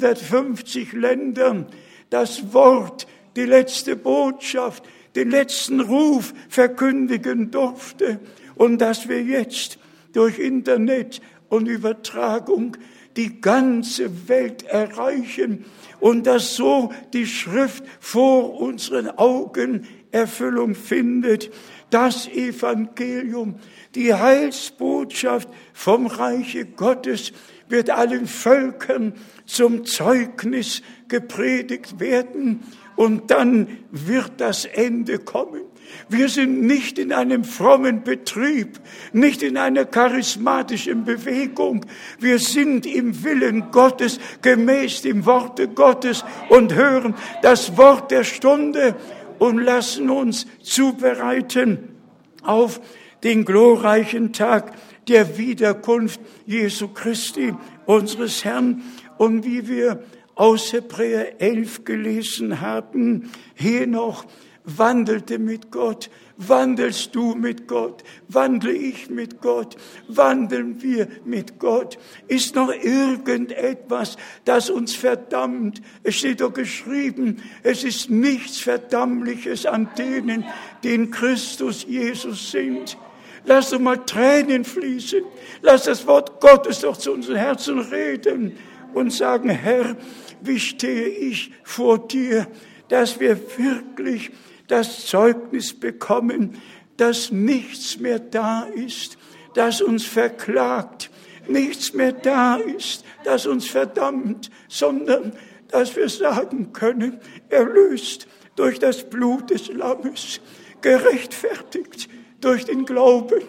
150 Ländern das Wort, die letzte Botschaft, den letzten Ruf verkündigen durfte und dass wir jetzt durch Internet und Übertragung die ganze Welt erreichen und dass so die Schrift vor unseren Augen Erfüllung findet. Das Evangelium, die Heilsbotschaft vom Reiche Gottes wird allen Völkern zum Zeugnis gepredigt werden. Und dann wird das Ende kommen. Wir sind nicht in einem frommen Betrieb, nicht in einer charismatischen Bewegung. Wir sind im Willen Gottes, gemäß dem Worte Gottes und hören das Wort der Stunde und lassen uns zubereiten auf den glorreichen Tag der Wiederkunft Jesu Christi, unseres Herrn. Und wie wir aus Hebräer 11 gelesen haben, Henoch wandelte mit Gott. Wandelst du mit Gott? Wandle ich mit Gott? Wandeln wir mit Gott? Ist noch irgendetwas, das uns verdammt? Es steht doch geschrieben, es ist nichts Verdammliches an denen, die in Christus Jesus sind. Lass doch mal Tränen fließen. Lass das Wort Gottes doch zu unseren Herzen reden und sagen, Herr, wie stehe ich vor dir, dass wir wirklich das Zeugnis bekommen, dass nichts mehr da ist, das uns verklagt, nichts mehr da ist, das uns verdammt, sondern dass wir sagen können, erlöst durch das Blut des Lammes, gerechtfertigt durch den Glauben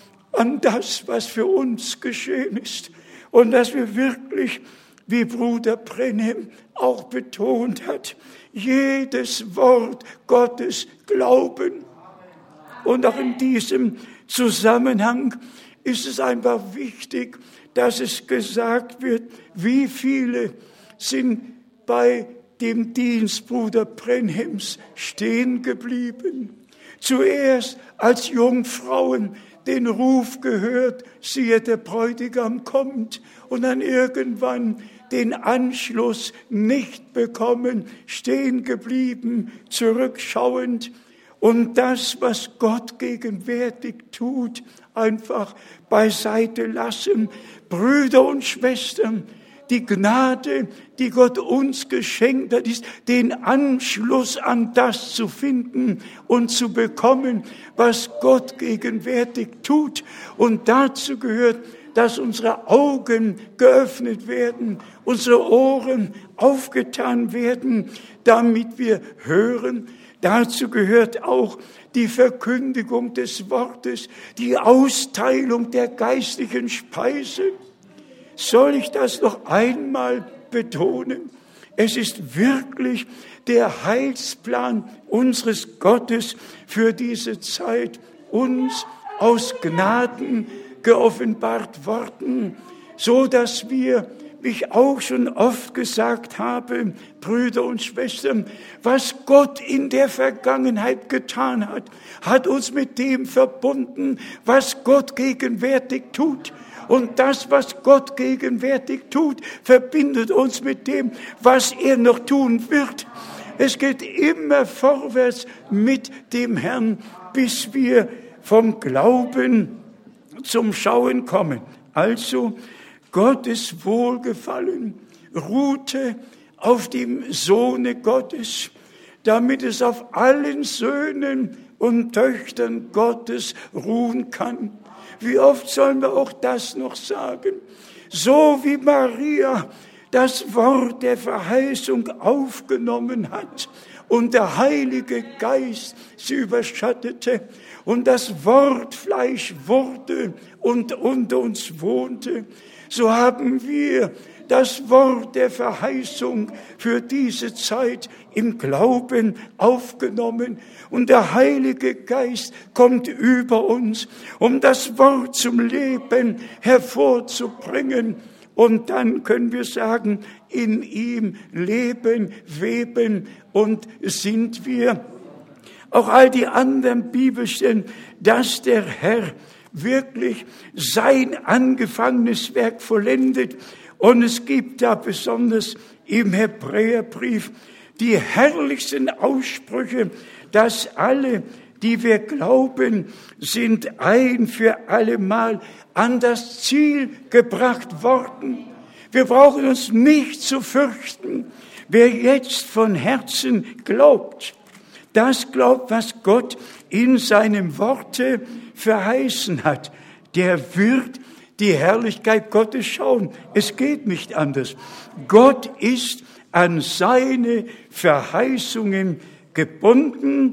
an das, was für uns geschehen ist, und dass wir wirklich, wie Bruder Brenhem auch betont hat, jedes Wort Gottes glauben. Und auch in diesem Zusammenhang ist es einfach wichtig, dass es gesagt wird, wie viele sind bei dem Dienst Bruder Brenhems stehen geblieben. Zuerst als Jungfrauen den Ruf gehört, siehe, der Bräutigam kommt, und dann irgendwann den Anschluss nicht bekommen, stehen geblieben, zurückschauend und das, was Gott gegenwärtig tut, einfach beiseite lassen. Brüder und Schwestern, die Gnade, die Gott uns geschenkt hat, ist, den Anschluss an das zu finden und zu bekommen, was Gott gegenwärtig tut. Und dazu gehört, dass unsere Augen geöffnet werden, unsere Ohren aufgetan werden, damit wir hören. Dazu gehört auch die Verkündigung des Wortes, die Austeilung der geistlichen Speise. Soll ich das noch einmal betonen? Es ist wirklich der Heilsplan unseres Gottes für diese Zeit, uns aus Gnaden geoffenbart worden, so dass wir, wie ich auch schon oft gesagt habe, Brüder und Schwestern, was Gott in der Vergangenheit getan hat, hat uns mit dem verbunden, was Gott gegenwärtig tut. Und das, was Gott gegenwärtig tut, verbindet uns mit dem, was er noch tun wird. Es geht immer vorwärts mit dem Herrn, bis wir vom Glauben zum Schauen kommen. Also Gottes Wohlgefallen ruhte auf dem Sohne Gottes, damit es auf allen Söhnen und Töchtern Gottes ruhen kann. Wie oft sollen wir auch das noch sagen? So wie Maria das Wort der Verheißung aufgenommen hat und der Heilige Geist sie überschattete und das Wort Fleisch wurde und unter uns wohnte, so haben wir das Wort der Verheißung für diese Zeit im Glauben aufgenommen. Und der Heilige Geist kommt über uns, um das Wort zum Leben hervorzubringen. Und dann können wir sagen, in ihm leben, weben und sind wir. Auch all die anderen Bibelstellen, dass der Herr wirklich sein angefangenes Werk vollendet. Und es gibt da besonders im Hebräerbrief die herrlichsten Aussprüche, dass alle, die wir glauben, sind ein für allemal an das Ziel gebracht worden. Wir brauchen uns nicht zu fürchten. Wer jetzt von Herzen glaubt, das glaubt, was Gott in seinem Worte verheißen hat, der wird die Herrlichkeit Gottes schauen. Es geht nicht anders. Gott ist an seine Verheißungen gebunden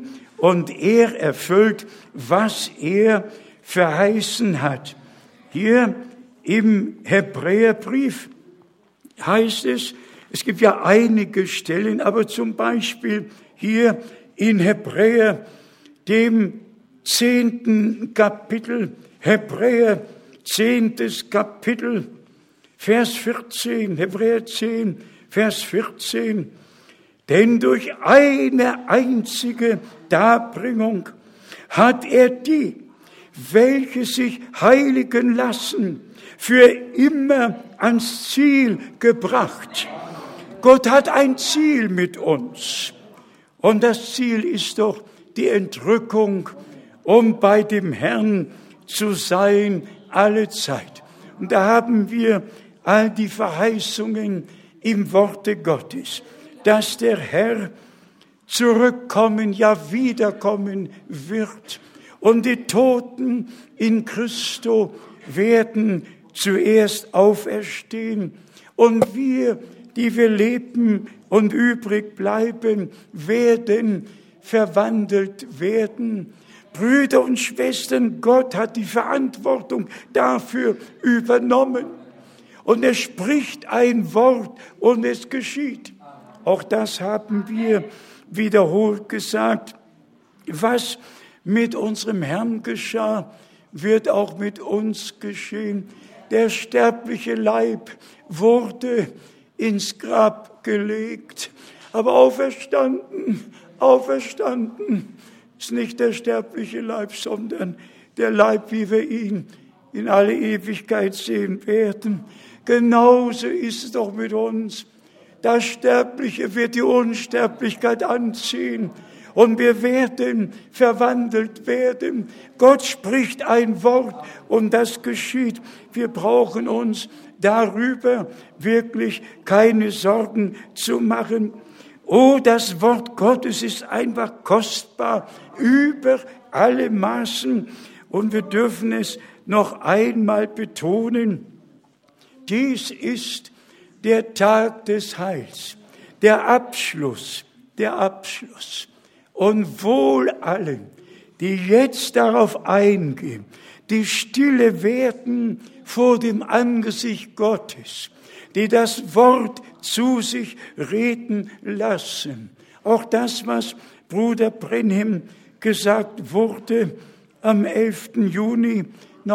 und er erfüllt, was er verheißen hat. Hier im Hebräerbrief heißt es gibt ja einige Stellen, aber zum Beispiel hier in Hebräer, dem 10. Kapitel, Hebräer 10. Kapitel, Vers 14, Hebräer 10, Vers 14, denn durch eine einzige Darbringung hat er die, welche sich heiligen lassen, für immer ans Ziel gebracht. Gott hat ein Ziel mit uns. Und das Ziel ist doch die Entrückung, um bei dem Herrn zu sein alle Zeit. Und da haben wir all die Verheißungen im Worte Gottes, dass der Herr zurückkommen, ja wiederkommen wird. Und die Toten in Christo werden zuerst auferstehen. Und wir, die wir leben und übrig bleiben, werden verwandelt werden. Brüder und Schwestern, Gott hat die Verantwortung dafür übernommen. Und er spricht ein Wort und es geschieht. Auch das haben wir wiederholt gesagt. Was mit unserem Herrn geschah, wird auch mit uns geschehen. Der sterbliche Leib wurde ins Grab gelegt, aber auferstanden ist nicht der sterbliche Leib, sondern der Leib, wie wir ihn in alle Ewigkeit sehen werden. Genauso ist es doch mit uns. Das Sterbliche wird die Unsterblichkeit anziehen. Und wir werden verwandelt werden. Gott spricht ein Wort und das geschieht. Wir brauchen uns darüber wirklich keine Sorgen zu machen. Oh, das Wort Gottes ist einfach kostbar über alle Maßen. Und wir dürfen es noch einmal betonen. Dies ist der Tag des Heils, der Abschluss. Und wohl allen, die jetzt darauf eingehen, die stille werden vor dem Angesicht Gottes, die das Wort zu sich reden lassen. Auch das, was Bruder Brenhem gesagt wurde am 11. Juni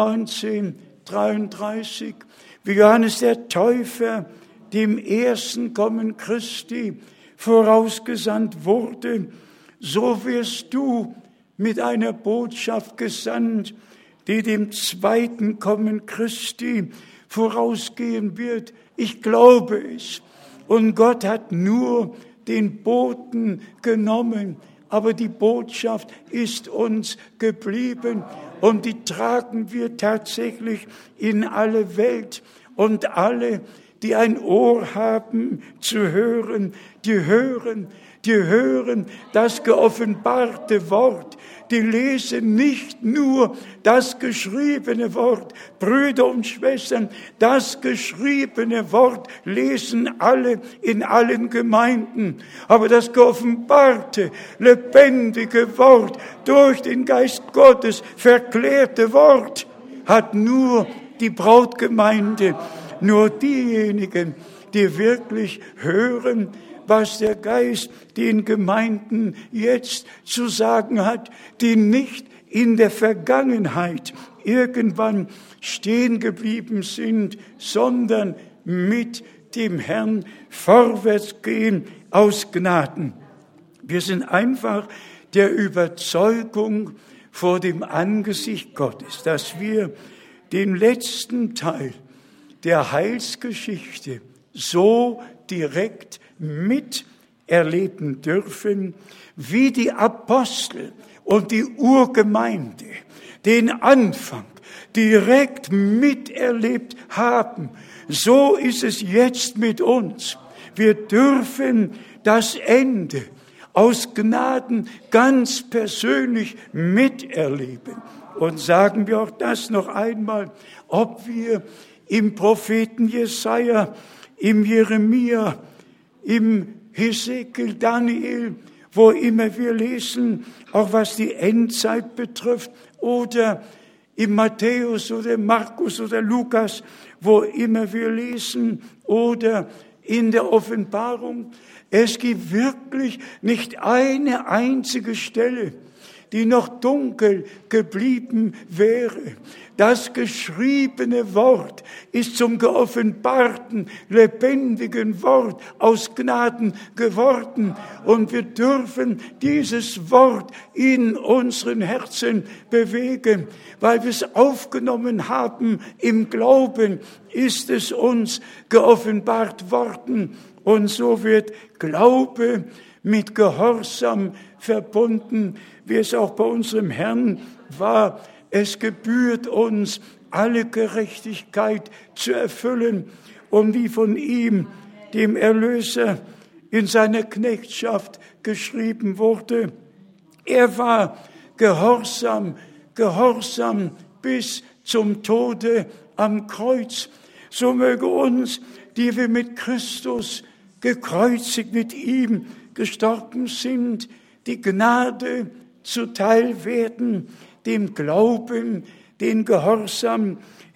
1933, wie Johannes der Täufer dem ersten Kommen Christi vorausgesandt wurde, so wirst du mit einer Botschaft gesandt, die dem zweiten Kommen Christi vorausgehen wird. Ich glaube es. Und Gott hat nur den Boten genommen, aber die Botschaft ist uns geblieben und die tragen wir tatsächlich in alle Welt. Und alle, die ein Ohr haben zu hören, die hören das geoffenbarte Wort. Die lesen nicht nur das geschriebene Wort. Brüder und Schwestern, das geschriebene Wort lesen alle in allen Gemeinden. Aber das geoffenbarte, lebendige Wort, durch den Geist Gottes verklärte Wort, hat nur die Brautgemeinde, nur diejenigen, die wirklich hören, was der Geist den Gemeinden jetzt zu sagen hat, die nicht in der Vergangenheit irgendwann stehen geblieben sind, sondern mit dem Herrn vorwärts gehen aus Gnaden. Wir sind einfach der Überzeugung vor dem Angesicht Gottes, dass wir den letzten Teil der Heilsgeschichte so direkt miterleben dürfen, wie die Apostel und die Urgemeinde den Anfang direkt miterlebt haben. So ist es jetzt mit uns. Wir dürfen das Ende aus Gnaden ganz persönlich miterleben. Und sagen wir auch das noch einmal, ob wir im Propheten Jesaja, im Jeremia, im Hesekiel, Daniel wo immer wir lesen, auch was die Endzeit betrifft, oder im Matthäus oder Markus oder Lukas, wo immer wir lesen, oder in der Offenbarung. Es gibt wirklich nicht eine einzige Stelle, die noch dunkel geblieben wäre. Das geschriebene Wort ist zum geoffenbarten, lebendigen Wort aus Gnaden geworden. Und wir dürfen dieses Wort in unseren Herzen bewegen. Weil wir es aufgenommen haben im Glauben, ist es uns geoffenbart worden. Und so wird Glaube mit Gehorsam verbunden, wie es auch bei unserem Herrn war. Es gebührt uns, alle Gerechtigkeit zu erfüllen. Und wie von ihm, dem Erlöser, in seiner Knechtschaft geschrieben wurde, er war gehorsam bis zum Tode am Kreuz. So möge uns, die wir mit Christus gekreuzigt, mit ihm gestorben sind, die Gnade zuteil werden, dem Glauben, den Gehorsam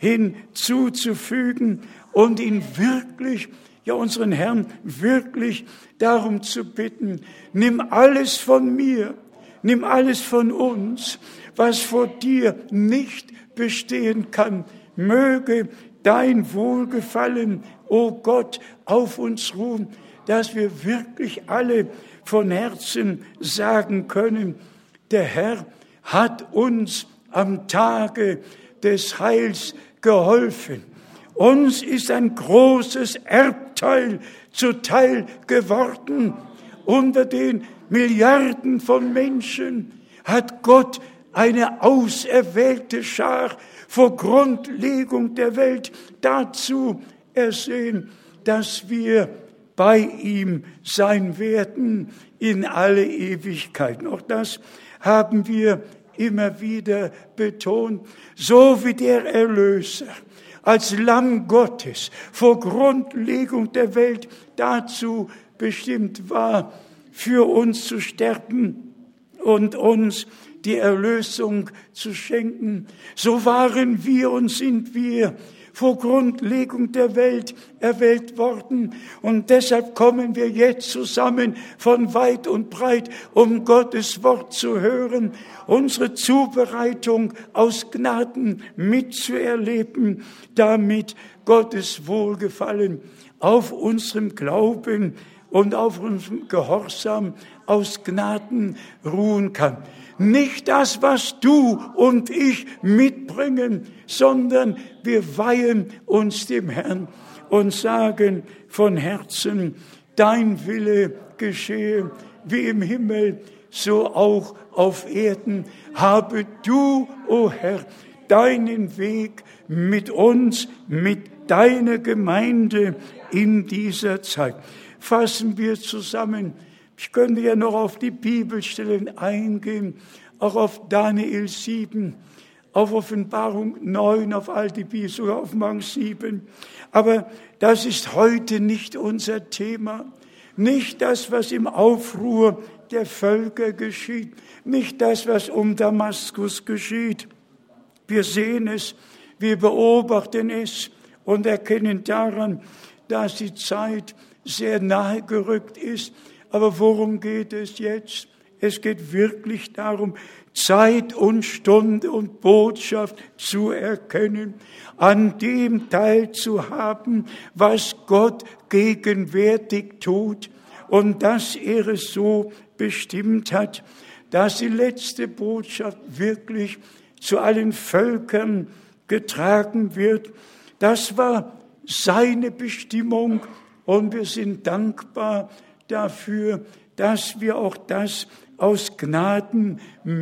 hinzuzufügen und ihn wirklich, ja unseren Herrn wirklich darum zu bitten, nimm alles von mir, nimm alles von uns, was vor dir nicht bestehen kann, möge dein Wohlgefallen, o Gott, auf uns ruhen, dass wir wirklich alle von Herzen sagen können, der Herr hat uns am Tage des Heils geholfen. Uns ist ein großes Erbteil zuteil geworden. Unter den Milliarden von Menschen hat Gott eine auserwählte Schar vor Grundlegung der Welt dazu ersehen, dass wir bei ihm sein werden in alle Ewigkeiten. Auch das haben wir immer wieder betont. So wie der Erlöser als Lamm Gottes vor Grundlegung der Welt dazu bestimmt war, für uns zu sterben und uns die Erlösung zu schenken, so waren wir und sind wir vor Grundlegung der Welt erwählt worden. Und deshalb kommen wir jetzt zusammen von weit und breit, um Gottes Wort zu hören, unsere Zubereitung aus Gnaden mitzuerleben, damit Gottes Wohlgefallen auf unserem Glauben und auf unserem Gehorsam aus Gnaden ruhen kann. Nicht das, was du und ich mitbringen, sondern wir weihen uns dem Herrn und sagen von Herzen, dein Wille geschehe wie im Himmel, so auch auf Erden. Habe du, o Herr, deinen Weg mit uns, mit deiner Gemeinde in dieser Zeit. Fassen wir zusammen. Ich könnte ja noch auf die Bibelstellen eingehen, auch auf Daniel 7, auf Offenbarung 9, auf all die Bibel, sogar auf Offenbarung 7. Aber das ist heute nicht unser Thema. Nicht das, was im Aufruhr der Völker geschieht. Nicht das, was um Damaskus geschieht. Wir sehen es, wir beobachten es und erkennen daran, dass die Zeit sehr nahe gerückt ist. Aber worum geht es jetzt? Es geht wirklich darum, Zeit und Stunde und Botschaft zu erkennen, an dem teilzuhaben, was Gott gegenwärtig tut und dass er es so bestimmt hat, dass die letzte Botschaft wirklich zu allen Völkern getragen wird. Das war seine Bestimmung und wir sind dankbar dafür, dass wir auch das aus Gnaden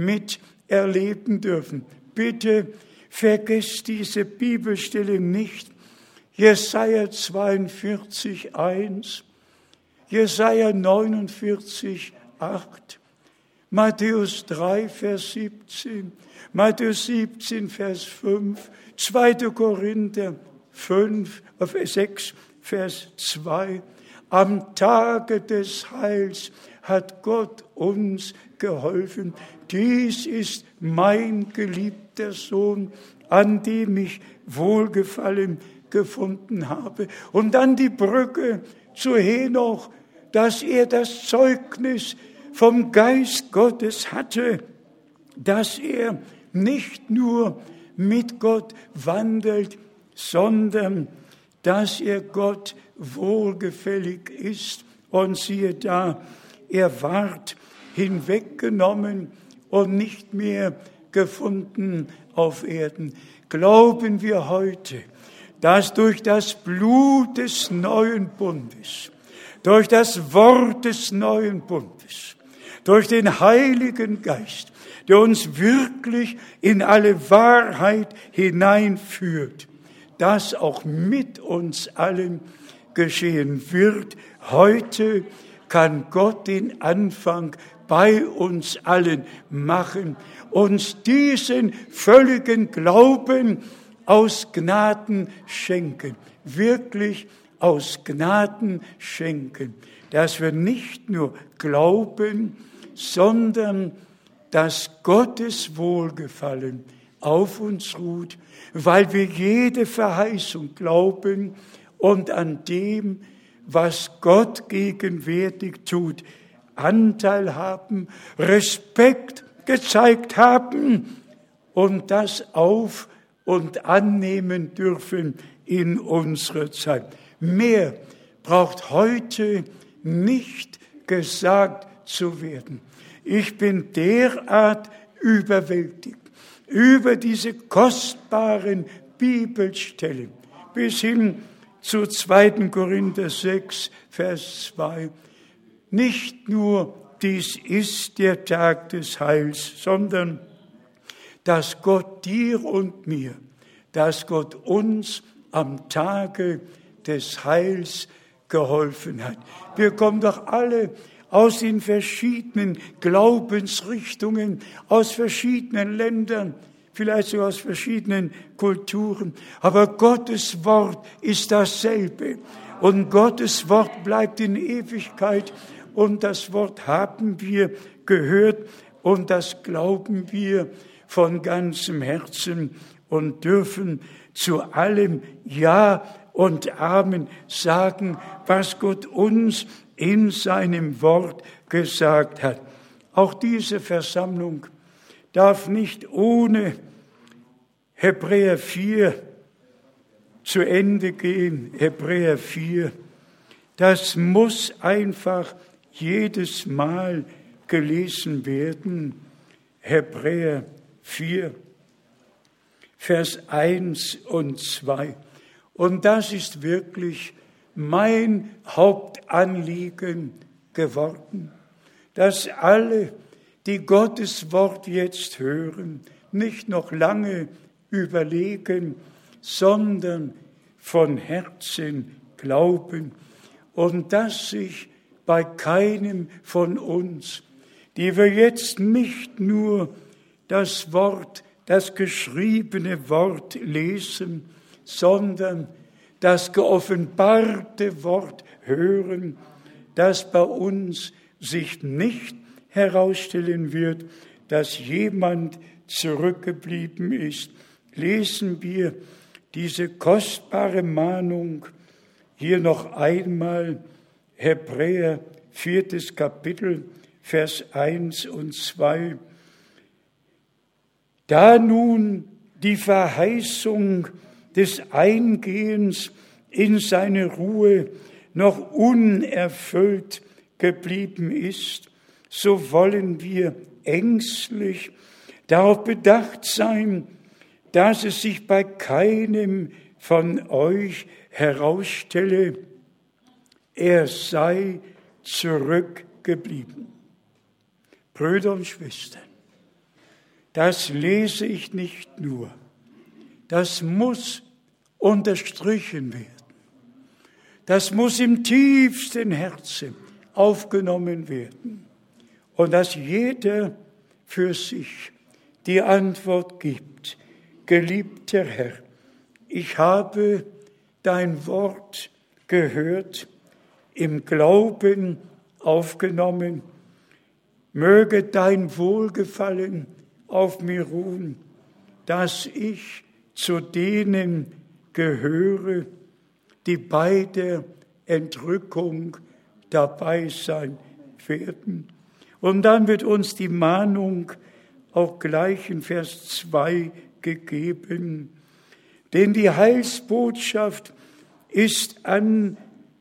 miterleben dürfen. Bitte vergesst diese Bibelstelle nicht. Jesaja 42, 1, Jesaja 49, 8, Matthäus 3, Vers 17, Matthäus 17, Vers 5, 2. Korinther 6, Vers 2. Am Tage des Heils hat Gott uns geholfen. Dies ist mein geliebter Sohn, an dem ich Wohlgefallen gefunden habe. Und dann die Brücke zu Henoch, dass er das Zeugnis vom Geist Gottes hatte, dass er nicht nur mit Gott wandelt, sondern dass er Gott wohlgefällig ist. Und siehe da, er ward hinweggenommen und nicht mehr gefunden auf Erden. Glauben wir heute, dass durch das Blut des neuen Bundes, durch das Wort des neuen Bundes, durch den Heiligen Geist, der uns wirklich in alle Wahrheit hineinführt, das auch mit uns allen geschehen wird. Heute kann Gott den Anfang bei uns allen machen, uns diesen völligen Glauben aus Gnaden schenken, wirklich aus Gnaden schenken, dass wir nicht nur glauben, sondern dass Gottes Wohlgefallen auf uns ruht, weil wir jede Verheißung glauben und an dem, was Gott gegenwärtig tut, Anteil haben, Respekt gezeigt haben und das auf- und annehmen dürfen in unserer Zeit. Mehr braucht heute nicht gesagt zu werden. Ich bin derart überwältigt über diese kostbaren Bibelstellen bis hin zu 2. Korinther 6, Vers 2. Nicht nur dies ist der Tag des Heils, sondern dass Gott dir und mir, dass Gott uns am Tage des Heils geholfen hat. Wir kommen doch alle aus den verschiedenen Glaubensrichtungen, aus verschiedenen Ländern, vielleicht sogar aus verschiedenen Kulturen. Aber Gottes Wort ist dasselbe. Und Gottes Wort bleibt in Ewigkeit. Und das Wort haben wir gehört und das glauben wir von ganzem Herzen und dürfen zu allem Ja und Amen sagen, was Gott uns in seinem Wort gesagt hat. Auch diese Versammlung darf nicht ohne Hebräer 4 zu Ende gehen. Hebräer 4, das muss einfach jedes Mal gelesen werden. Hebräer 4, Vers 1 und 2. Und das ist wirklich mein Hauptanliegen geworden, dass alle, die Gottes Wort jetzt hören, nicht noch lange überlegen, sondern von Herzen glauben und dass sich bei keinem von uns, die wir jetzt nicht nur das Wort, das geschriebene Wort lesen, sondern das geoffenbarte Wort hören, dass bei uns sich nicht herausstellen wird, dass jemand zurückgeblieben ist. Lesen wir diese kostbare Mahnung hier noch einmal, Hebräer 4. Kapitel, Vers 1 und 2. Da nun die Verheißung des Eingehens in seine Ruhe noch unerfüllt geblieben ist, so wollen wir ängstlich darauf bedacht sein, dass es sich bei keinem von euch herausstelle, er sei zurückgeblieben. Brüder und Schwestern, das lese ich nicht nur, das muss unterstrichen werden. Das muss im tiefsten Herzen aufgenommen werden. Und dass jeder für sich die Antwort gibt, geliebter Herr, ich habe dein Wort gehört, im Glauben aufgenommen möge dein Wohlgefallen auf mir ruhen, dass ich zu denen gehöre, die bei der Entrückung dabei sein werden. Und dann wird uns die Mahnung auch gleich in Vers 2 gegeben. Denn die Heilsbotschaft ist an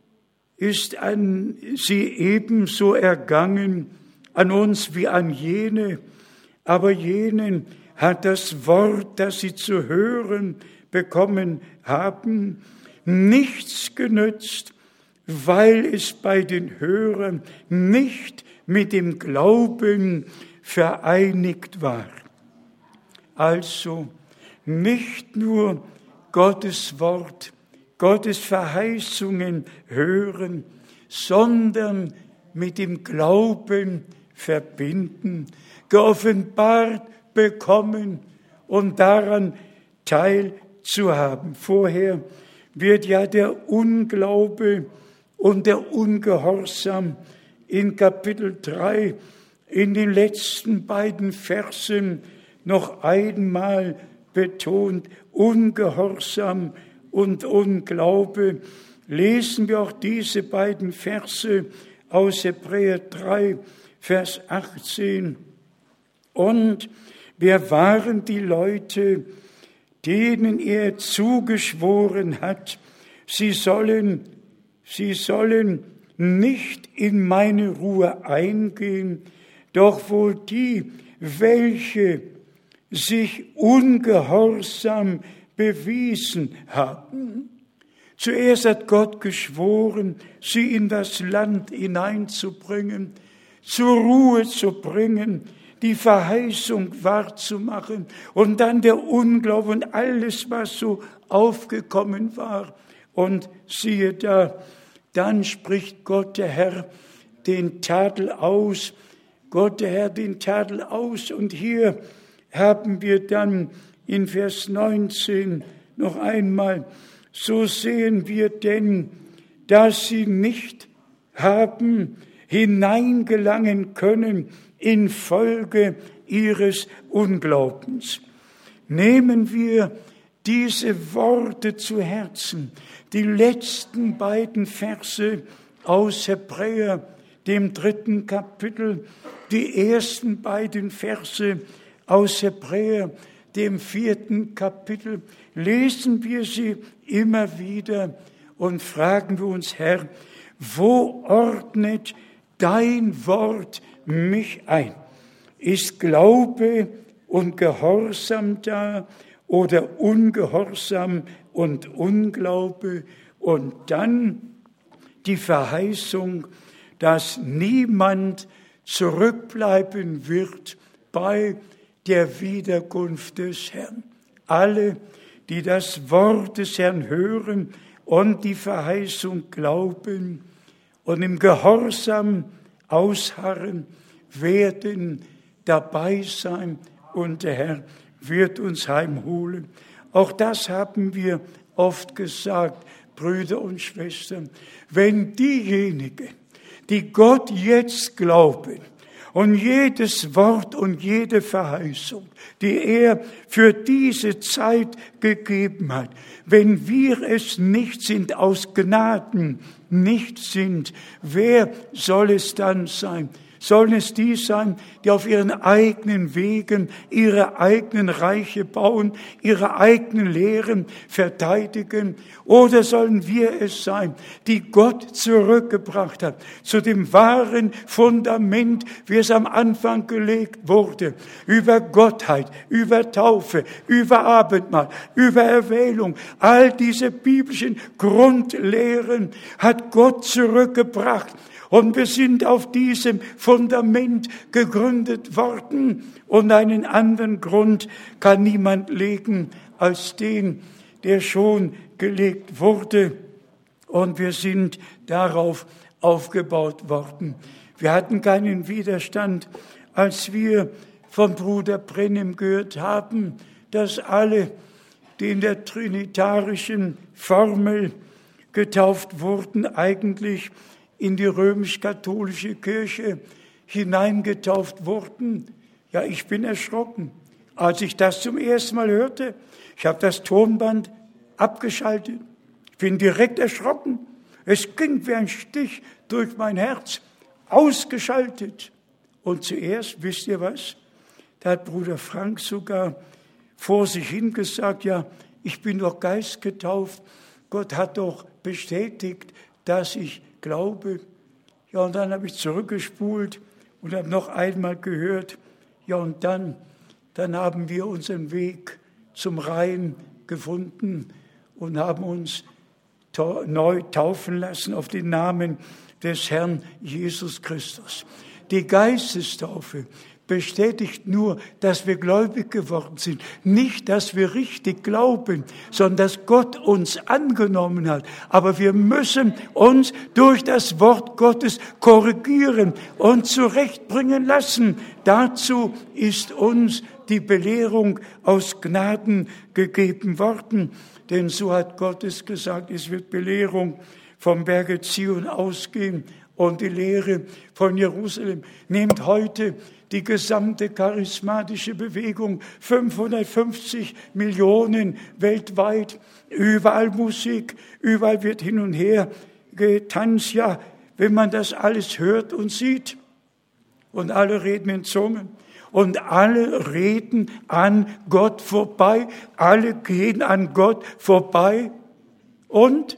sie ebenso ergangen, an uns wie an jene. Aber jenen hat das Wort, das sie zu hören bekommen haben, nichts genützt, weil es bei den Hörern nicht mit dem Glauben vereinigt war. Also nicht nur Gottes Wort, Gottes Verheißungen hören, sondern mit dem Glauben verbinden, geoffenbart bekommen und daran teilzuhaben. Vorher wird ja der Unglaube und der Ungehorsam in Kapitel 3 in den letzten beiden Versen noch einmal betont. Ungehorsam und Unglaube. Lesen wir auch diese beiden Verse aus Hebräer 3, Vers 18. Und wer waren die Leute, denen er zugeschworen hat, sie sollen nicht in meine Ruhe eingehen, doch wohl die, welche sich ungehorsam bewiesen haben. Zuerst hat Gott geschworen, sie in das Land hineinzubringen, zur Ruhe zu bringen, die Verheißung wahrzumachen und dann der Unglaube und alles, was so aufgekommen war. Und siehe da, dann spricht Gott der Herr den Tadel aus, Gott der Herr den Tadel aus. Und hier haben wir dann in Vers 19 noch einmal, so sehen wir denn, dass sie nicht haben hineingelangen können infolge ihres Unglaubens. Nehmen wir diese Worte zu Herzen, die letzten beiden Verse aus Hebräer, dem 3. Kapitel, die ersten beiden Verse aus Hebräer, dem 4. Kapitel, lesen wir sie immer wieder und fragen wir uns, Herr, wo ordnet dein Wort mich ein? Ist Glaube und Gehorsam da oder Ungehorsam und Unglaube? Und dann die Verheißung, dass niemand zurückbleiben wird bei der Wiederkunft des Herrn. Alle, die das Wort des Herrn hören und die Verheißung glauben und im Gehorsam ausharren, werden dabei sein und der Herr wird uns heimholen. Auch das haben wir oft gesagt, Brüder und Schwestern. Wenn diejenigen, die Gott jetzt glauben und jedes Wort und jede Verheißung, die er für diese Zeit gegeben hat, wenn wir es nicht sind, aus Gnaden nicht sind, wer soll es dann sein? Sollen es die sein, die auf ihren eigenen Wegen ihre eigenen Reiche bauen, ihre eigenen Lehren verteidigen? Oder sollen wir es sein, die Gott zurückgebracht hat zu dem wahren Fundament, wie es am Anfang gelegt wurde, über Gottheit, über Taufe, über Abendmahl, über Erwählung, all diese biblischen Grundlehren hat Gott zurückgebracht. Und wir sind auf diesem Fundament gegründet worden. Und einen anderen Grund kann niemand legen als den, der schon gelegt wurde. Und wir sind darauf aufgebaut worden. Wir hatten keinen Widerstand, als wir von Bruder Brennim gehört haben, dass alle, die in der trinitarischen Formel getauft wurden, eigentlich in die römisch-katholische Kirche hineingetauft wurden. Ja, ich bin erschrocken, als ich das zum ersten Mal hörte. Ich habe das Tonband abgeschaltet. Ich bin direkt erschrocken. Es ging wie ein Stich durch mein Herz. Ausgeschaltet. Und zuerst, wisst ihr was? Da hat Bruder Frank sogar vor sich hingesagt, ja, ich bin doch geistgetauft. Gott hat doch bestätigt, dass ich glaube. Ja, und dann habe ich zurückgespult und habe noch einmal gehört. Ja, und dann haben wir unseren Weg zum Rhein gefunden und haben uns neu taufen lassen auf den Namen des Herrn Jesus Christus. Die Geistestaufe bestätigt nur, dass wir gläubig geworden sind. Nicht, dass wir richtig glauben, sondern dass Gott uns angenommen hat. Aber wir müssen uns durch das Wort Gottes korrigieren und zurechtbringen lassen. Dazu ist uns die Belehrung aus Gnaden gegeben worden. Denn so hat Gott es gesagt, es wird Belehrung vom Berge Zion ausgehen und die Lehre von Jerusalem. Nehmt heute die gesamte charismatische Bewegung, 550 Millionen weltweit, überall Musik, überall wird hin und her getanzt. Ja, wenn man das alles hört und sieht und alle reden in Zungen und alle reden an Gott vorbei, alle gehen an Gott vorbei und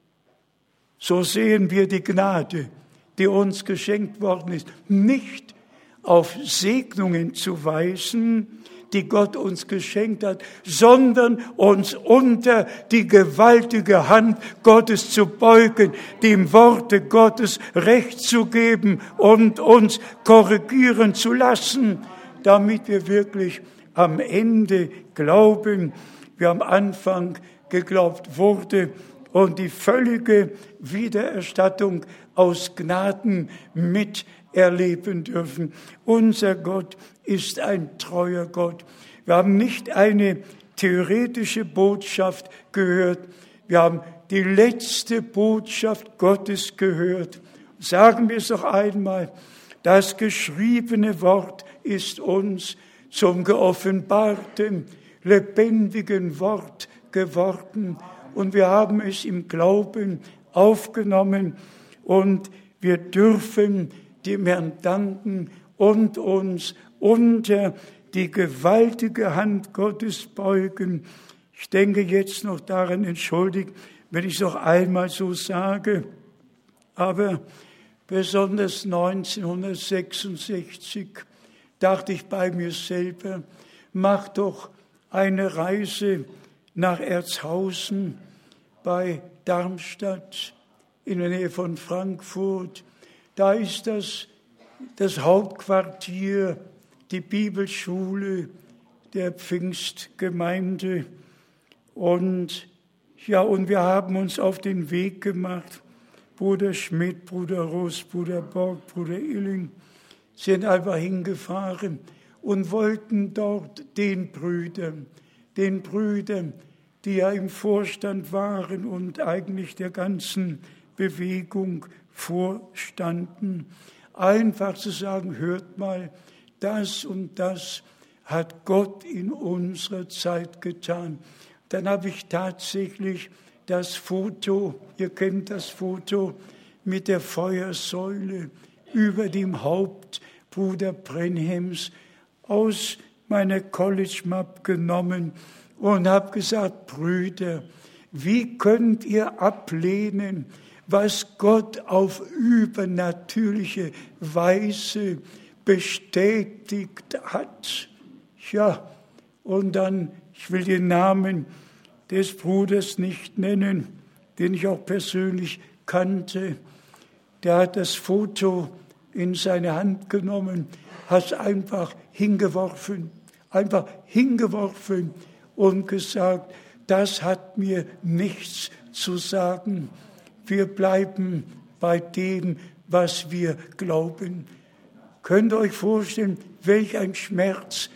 so sehen wir die Gnade, die uns geschenkt worden ist, nicht auf Segnungen zu weisen, die Gott uns geschenkt hat, sondern uns unter die gewaltige Hand Gottes zu beugen, dem Worte Gottes Recht zu geben und uns korrigieren zu lassen, damit wir wirklich am Ende glauben, wie am Anfang geglaubt wurde, und die völlige Wiedererstattung aus Gnaden miterleben dürfen. Unser Gott ist ein treuer Gott. Wir haben nicht eine theoretische Botschaft gehört, wir haben die letzte Botschaft Gottes gehört. Sagen wir es doch einmal, das geschriebene Wort ist uns zum geoffenbarten, lebendigen Wort geworden. Und wir haben es im Glauben aufgenommen und wir dürfen dem Herrn danken und uns unter die gewaltige Hand Gottes beugen. Ich denke jetzt noch daran, entschuldigt, wenn ich es noch einmal so sage, aber besonders 1966 dachte ich bei mir selber, mach doch eine Reise nach Erzhausen bei Darmstadt in der Nähe von Frankfurt. Da ist das Hauptquartier, die Bibelschule der Pfingstgemeinde. Und wir haben uns auf den Weg gemacht. Bruder Schmidt, Bruder Ross, Bruder Borg, Bruder Illing sind einfach hingefahren und wollten dort den Brüdern, die ja im Vorstand waren und eigentlich der ganzen Bewegung vorstanden, einfach zu sagen, hört mal, das und das hat Gott in unserer Zeit getan. Dann habe ich tatsächlich das Foto, ihr kennt das Foto, mit der Feuersäule über dem Haupt Bruder Brenhems aus meiner College-Map genommen und habe gesagt, Brüder, wie könnt ihr ablehnen, was Gott auf übernatürliche Weise bestätigt hat? Ja, und dann, ich will den Namen des Bruders nicht nennen, den ich auch persönlich kannte, der hat das Foto in seine Hand genommen, hat es einfach hingeworfen und gesagt, das hat mir nichts zu sagen. Wir bleiben bei dem, was wir glauben. Könnt ihr euch vorstellen, welch ein Schmerz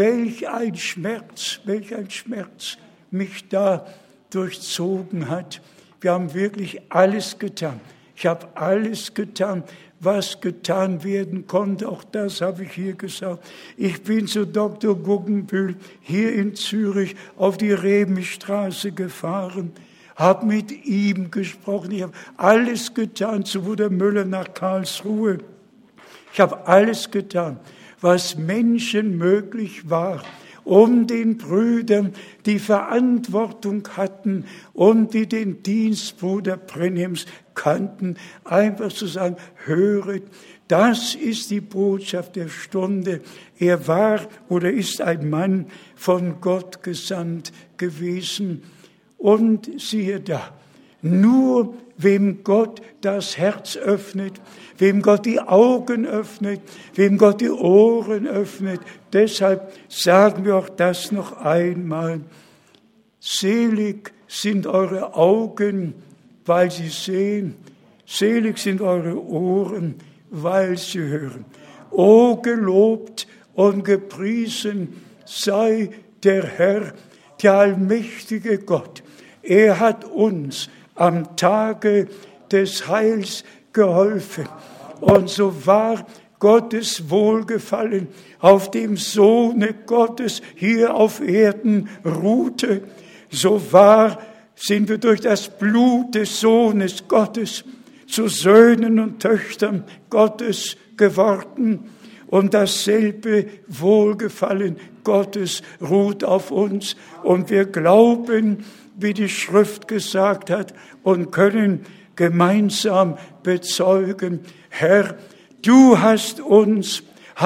mich da durchzogen hat. Wir haben wirklich alles getan. Ich habe alles getan, was getan werden konnte. Auch das habe ich hier gesagt. Ich bin zu Dr. Guggenbühl hier in Zürich auf die Remistraße gefahren, habe mit ihm gesprochen. Ich habe alles getan, zu Bruder Müller nach Karlsruhe. Ich habe alles getan, was Menschen möglich war, um den Brüdern, die Verantwortung hatten und die den Dienst Bruder Brenhims kannten, einfach zu sagen, höret, das ist die Botschaft der Stunde. Er war oder ist ein Mann von Gott gesandt gewesen. Und siehe da, nur wem Gott das Herz öffnet, wem Gott die Augen öffnet, wem Gott die Ohren öffnet. Deshalb sagen wir auch das noch einmal. Selig sind eure Augen, weil sie sehen. Selig sind eure Ohren, weil sie hören. O gelobt und gepriesen sei der Herr, der allmächtige Gott. Er hat uns am Tage des Heils geholfen. Und so war Gottes Wohlgefallen auf dem Sohne Gottes hier auf Erden ruhte. So sind wir durch das Blut des Sohnes Gottes zu Söhnen und Töchtern Gottes geworden. Und dasselbe Wohlgefallen Gottes ruht auf uns. Und wir glauben, wie die Schrift gesagt hat, und können gemeinsam bezeugen, Herr, du hast uns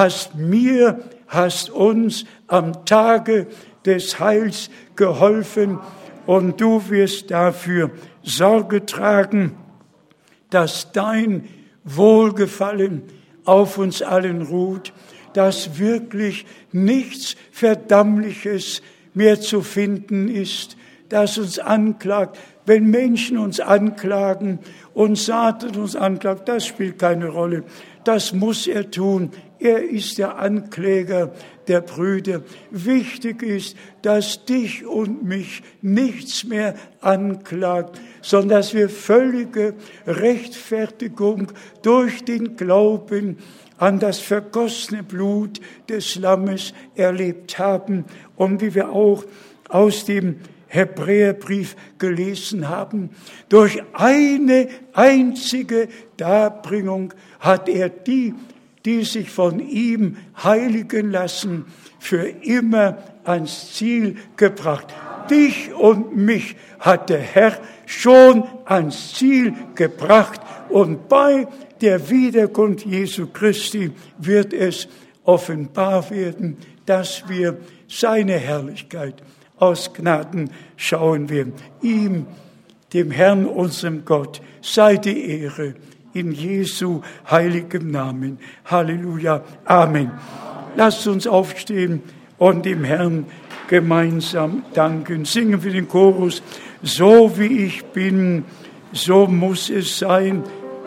am Tage des Heils geholfen und du wirst dafür Sorge tragen, dass dein Wohlgefallen auf uns allen ruht, dass wirklich nichts Verdammliches mehr zu finden ist, das uns anklagt. Wenn Menschen uns anklagen und Satan uns anklagt, das spielt keine Rolle. Das muss er tun. Er ist der Ankläger der Brüder. Wichtig ist, dass dich und mich nichts mehr anklagt, sondern dass wir völlige Rechtfertigung durch den Glauben an das vergossene Blut des Lammes erlebt haben. Und wie wir auch aus dem Hebräerbrief gelesen haben, durch eine einzige Darbringung hat er die sich von ihm heiligen lassen, für immer ans Ziel gebracht. Dich und mich hat der Herr schon ans Ziel gebracht und bei der Wiederkunft Jesu Christi wird es offenbar werden, dass wir seine Herrlichkeit aus Gnaden schauen werden. Ihm, dem Herrn, unserem Gott, sei die Ehre in Jesu heiligem Namen. Halleluja. Amen. Lasst uns aufstehen und dem Herrn gemeinsam danken. Singen wir den Chorus. So wie ich bin, so muss es sein.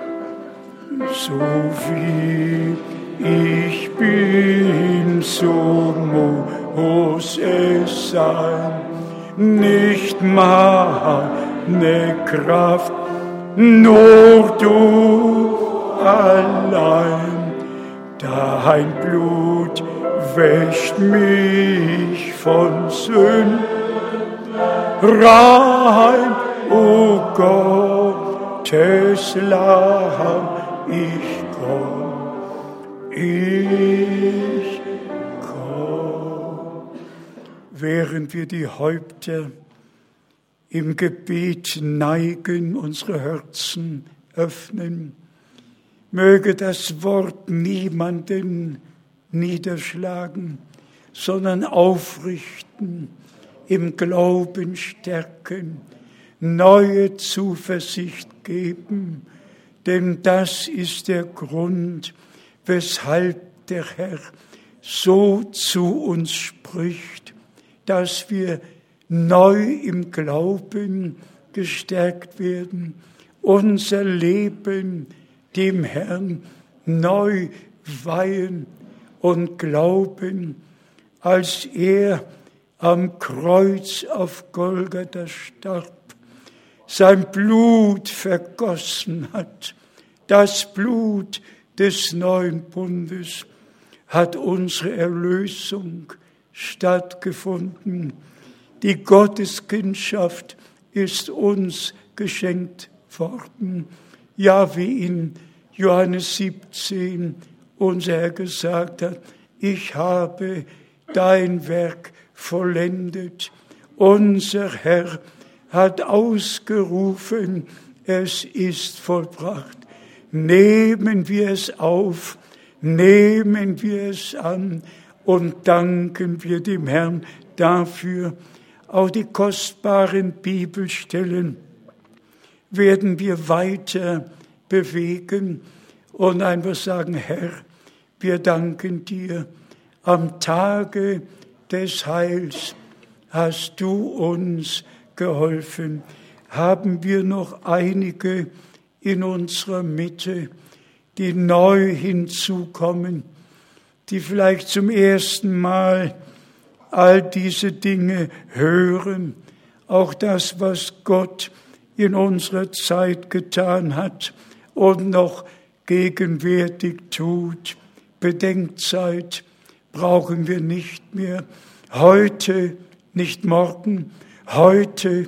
So wie ich bin, so muss es sein. Nicht meine Kraft, nur du allein. Dein Blut wäscht mich von Sünden rein. O Gottes Lamm, ich komm, ich komm. Während wir die Häupter im Gebet neigen, unsere Herzen öffnen, möge das Wort niemanden niederschlagen, sondern aufrichten, im Glauben stärken, neue Zuversicht geben, denn das ist der Grund, weshalb der Herr so zu uns spricht, dass wir neu im Glauben gestärkt werden, unser Leben dem Herrn neu weihen und glauben, als er am Kreuz auf Golgatha starb, sein Blut vergossen hat, das Blut des neuen Bundes hat unsere Erlösung stattgefunden. Die Gotteskindschaft ist uns geschenkt worden. Ja, wie in Johannes 17 unser Herr gesagt hat, ich habe dein Werk vollendet. Unser Herr hat ausgerufen, es ist vollbracht. Nehmen wir es auf, nehmen wir es an und danken wir dem Herrn dafür. Auch die kostbaren Bibelstellen werden wir weiter bewegen und einfach sagen, Herr, wir danken dir. Am Tage des Heils hast du uns geholfen. Haben wir noch einige in unserer Mitte, die neu hinzukommen, die vielleicht zum ersten Mal all diese Dinge hören, auch das, was Gott in unserer Zeit getan hat und noch gegenwärtig tut. Bedenkzeit brauchen wir nicht mehr. Heute, nicht morgen, heute,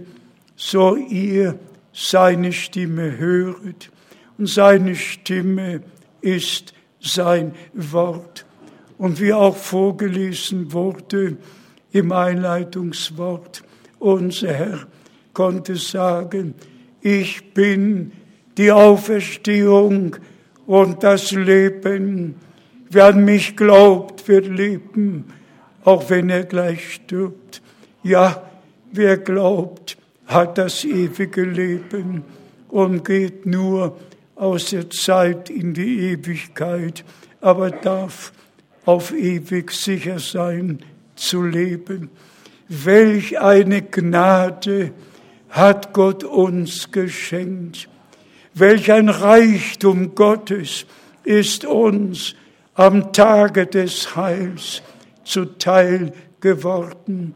so ihr seine Stimme höret. Und seine Stimme ist sein Wort. Und wie auch vorgelesen wurde im Einleitungswort, unser Herr konnte sagen, ich bin die Auferstehung und das Leben. Wer an mich glaubt, wird leben, auch wenn er gleich stirbt. Ja, wer glaubt, hat das ewige Leben und geht nur aus der Zeit in die Ewigkeit, aber darf auf ewig sicher sein zu leben. Welch eine Gnade hat Gott uns geschenkt. Welch ein Reichtum Gottes ist uns am Tage des Heils zuteil geworden.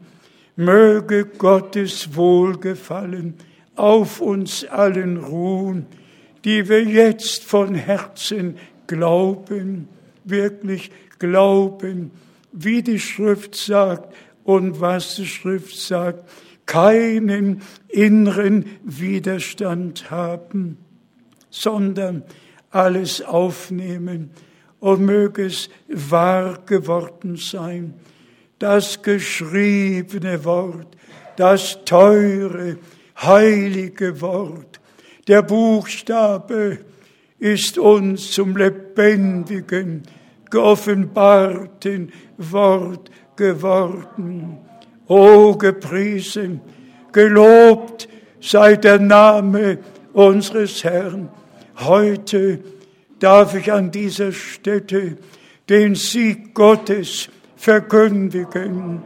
Möge Gottes Wohlgefallen auf uns allen ruhen, die wir jetzt von Herzen glauben, wirklich glauben, wie die Schrift sagt und was die Schrift sagt, keinen inneren Widerstand haben, sondern alles aufnehmen und möge es wahr geworden sein. Das geschriebene Wort, das teure, heilige Wort, der Buchstabe ist uns zum lebendigen, geoffenbarten Wort geworden. O gepriesen, gelobt sei der Name unseres Herrn. Heute darf ich an dieser Stätte den Sieg Gottes verkündigen.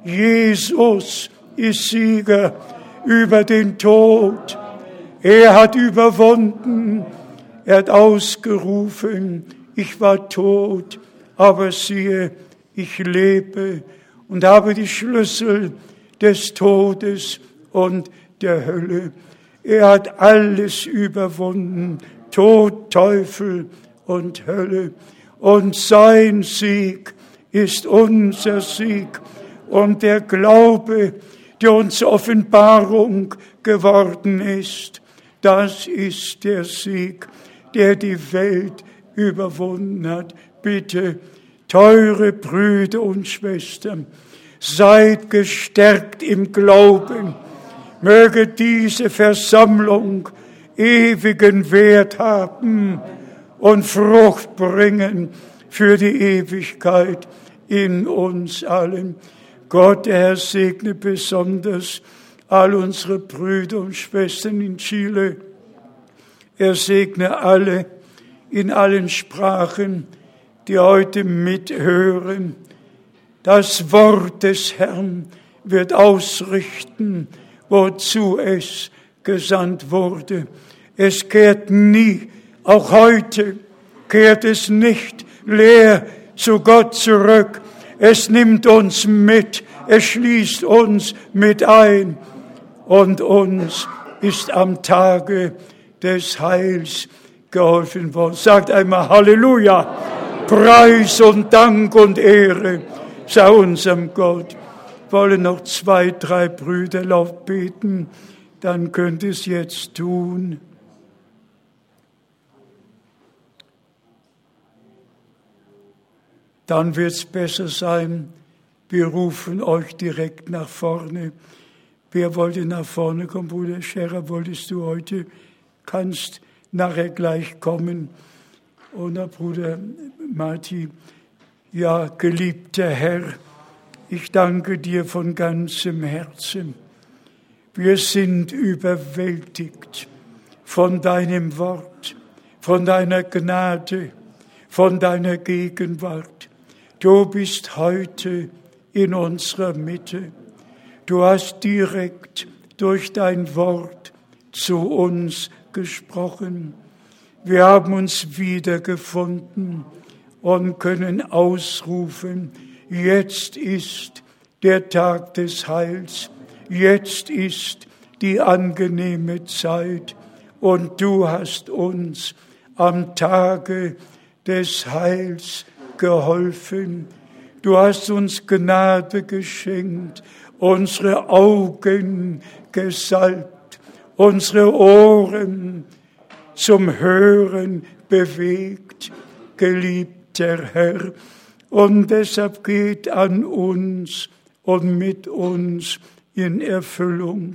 Jesus ist Sieger über den Tod. Er hat überwunden. Er hat ausgerufen, ich war tot, aber siehe, ich lebe und habe die Schlüssel des Todes und der Hölle. Er hat alles überwunden, Tod, Teufel und Hölle. Und sein Sieg ist unser Sieg. Und der Glaube, der uns zur Offenbarung geworden ist, das ist der Sieg, der die Welt überwunden hat. Bitte, teure Brüder und Schwestern, seid gestärkt im Glauben. Möge diese Versammlung ewigen Wert haben und Frucht bringen für die Ewigkeit in uns allen. Gott, der Herr, segne besonders all unsere Brüder und Schwestern in Chile. Er segne alle in allen Sprachen, die heute mithören. Das Wort des Herrn wird ausrichten, wozu es gesandt wurde. Es kehrt nie, auch heute kehrt es nicht leer zu Gott zurück. Es nimmt uns mit, es schließt uns mit ein und uns ist am Tage des Heils geholfen worden. Sagt einmal Halleluja. Preis und Dank und Ehre sei unserem Gott. Wollen noch 2, 3 Brüder laut beten, dann könnt ihr es jetzt tun. Dann wird es besser sein. Wir rufen euch direkt nach vorne. Wer wollte nach vorne kommen? Bruder Scherer, wolltest du heute? Kannst nachher gleich kommen. Oder Bruder Marti, ja, geliebter Herr, ich danke dir von ganzem Herzen. Wir sind überwältigt von deinem Wort, von deiner Gnade, von deiner Gegenwart. Du bist heute in unserer Mitte. Du hast direkt durch dein Wort zu uns gesprochen. Wir haben uns wiedergefunden und können ausrufen, jetzt ist der Tag des Heils, jetzt ist die angenehme Zeit und du hast uns am Tage des Heils geholfen. Du hast uns Gnade geschenkt, unsere Augen gesalbt, unsere Ohren zum Hören bewegt, geliebter Herr. Und deshalb geht an uns und mit uns in Erfüllung.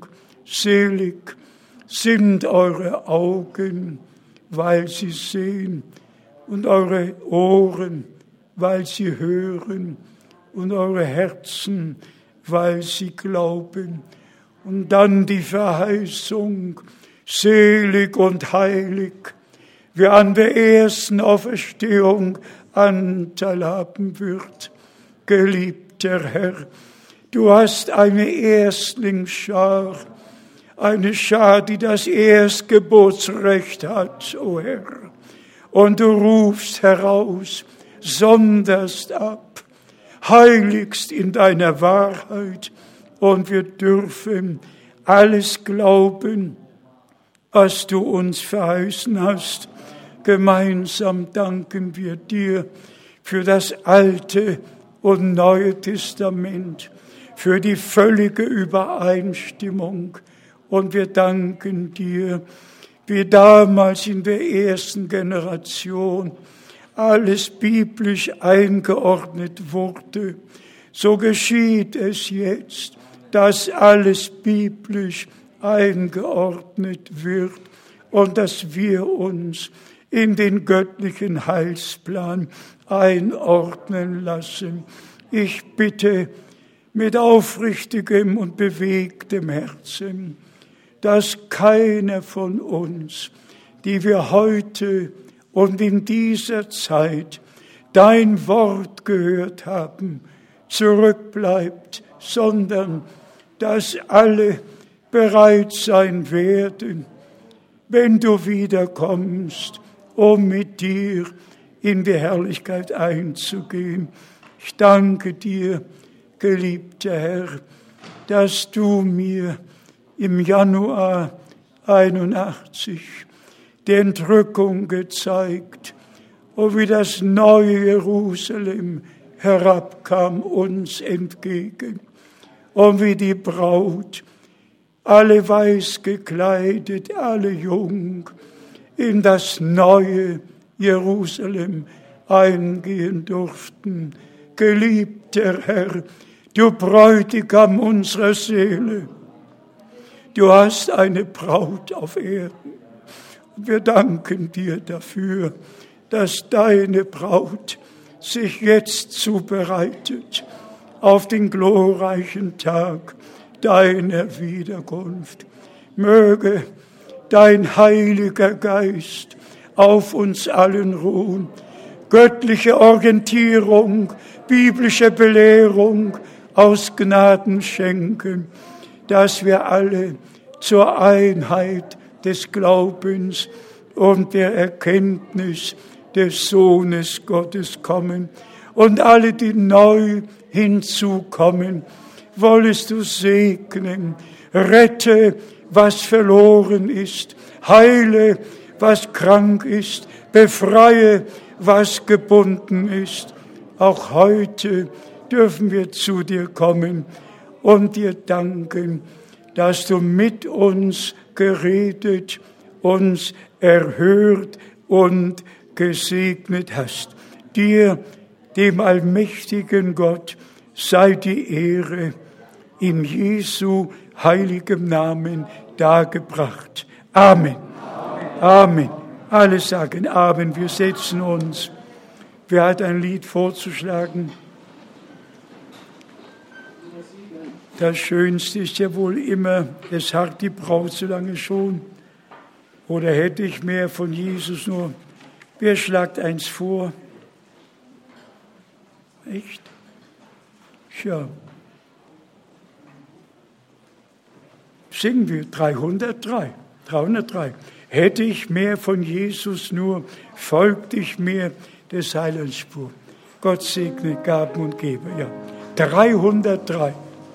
Selig sind eure Augen, weil sie sehen, und eure Ohren, weil sie hören, und eure Herzen, weil sie glauben. Und dann die Verheißung, selig und heilig, wer an der ersten Auferstehung Anteil haben wird. Geliebter Herr, du hast eine Erstlingsschar, eine Schar, die das Erstgeburtsrecht hat, o Herr. Und du rufst heraus, sonderst ab, heiligst in deiner Wahrheit, und wir dürfen alles glauben, was du uns verheißen hast. Gemeinsam danken wir dir für das Alte und Neue Testament, für die völlige Übereinstimmung. Und wir danken dir, wie damals in der ersten Generation alles biblisch eingeordnet wurde. So geschieht es jetzt, dass alles biblisch eingeordnet wird und dass wir uns in den göttlichen Heilsplan einordnen lassen. Ich bitte mit aufrichtigem und bewegtem Herzen, dass keiner von uns, die wir heute und in dieser Zeit dein Wort gehört haben, zurückbleibt, sondern dass alle bereit sein werden, wenn du wiederkommst, um mit dir in die Herrlichkeit einzugehen. Ich danke dir, geliebter Herr, dass du mir im Januar 81 die Entrückung gezeigt, wie das neue Jerusalem herabkam uns entgegen und wie die Braut, alle weiß gekleidet, alle jung, in das neue Jerusalem eingehen durften. Geliebter Herr, du Bräutigam unserer Seele, du hast eine Braut auf Erden. Und wir danken dir dafür, dass deine Braut sich jetzt zubereitet auf den glorreichen Tag deiner Wiederkunft. Möge dein Heiliger Geist auf uns allen ruhen. Göttliche Orientierung, biblische Belehrung aus Gnaden schenken, dass wir alle zur Einheit des Glaubens und der Erkenntnis des Sohnes Gottes kommen. Und alle, die neu hinzukommen, wollest du segnen, rette, was verloren ist, heile, was krank ist, befreie, was gebunden ist. Auch heute dürfen wir zu dir kommen und dir danken, dass du mit uns geredet, uns erhört und gesegnet hast. Dir, dem allmächtigen Gott, sei die Ehre in Jesu heiligem Namen dargebracht. Amen. Amen. Alle sagen Amen. Wir setzen uns. Wer hat ein Lied vorzuschlagen? Das Schönste ist ja wohl immer, es harrt die Braut so lange schon. Oder hätte ich mehr von Jesus nur? Wer schlagt eins vor? Echt? Tja. Singen wir 303. 303. Hätte ich mehr von Jesus nur, folgte ich mehr des Heilands Spur. Gott segne Gaben und Geber. Ja. 303.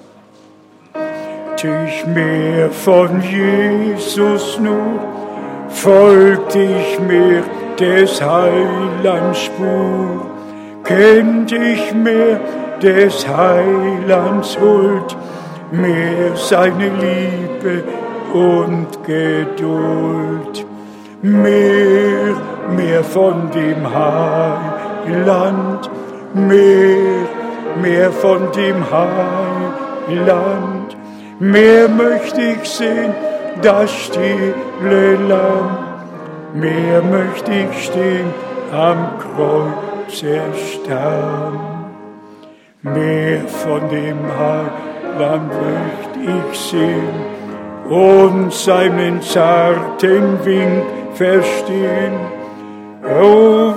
Hätte ich mehr von Jesus nur, folgte ich mehr des Heilands Spur. Kennt ich mehr des Heilands Huld, mehr seine Liebe und Geduld. Mehr von dem Heiland, mehr von dem Heiland. Mehr möchte ich sehen, das stille Lamm. Mehr möchte ich stehen am Kreuz erstarren. Mehr von dem Heiland möchte ich sehen und seinen zarten Wink verstehen. Oh,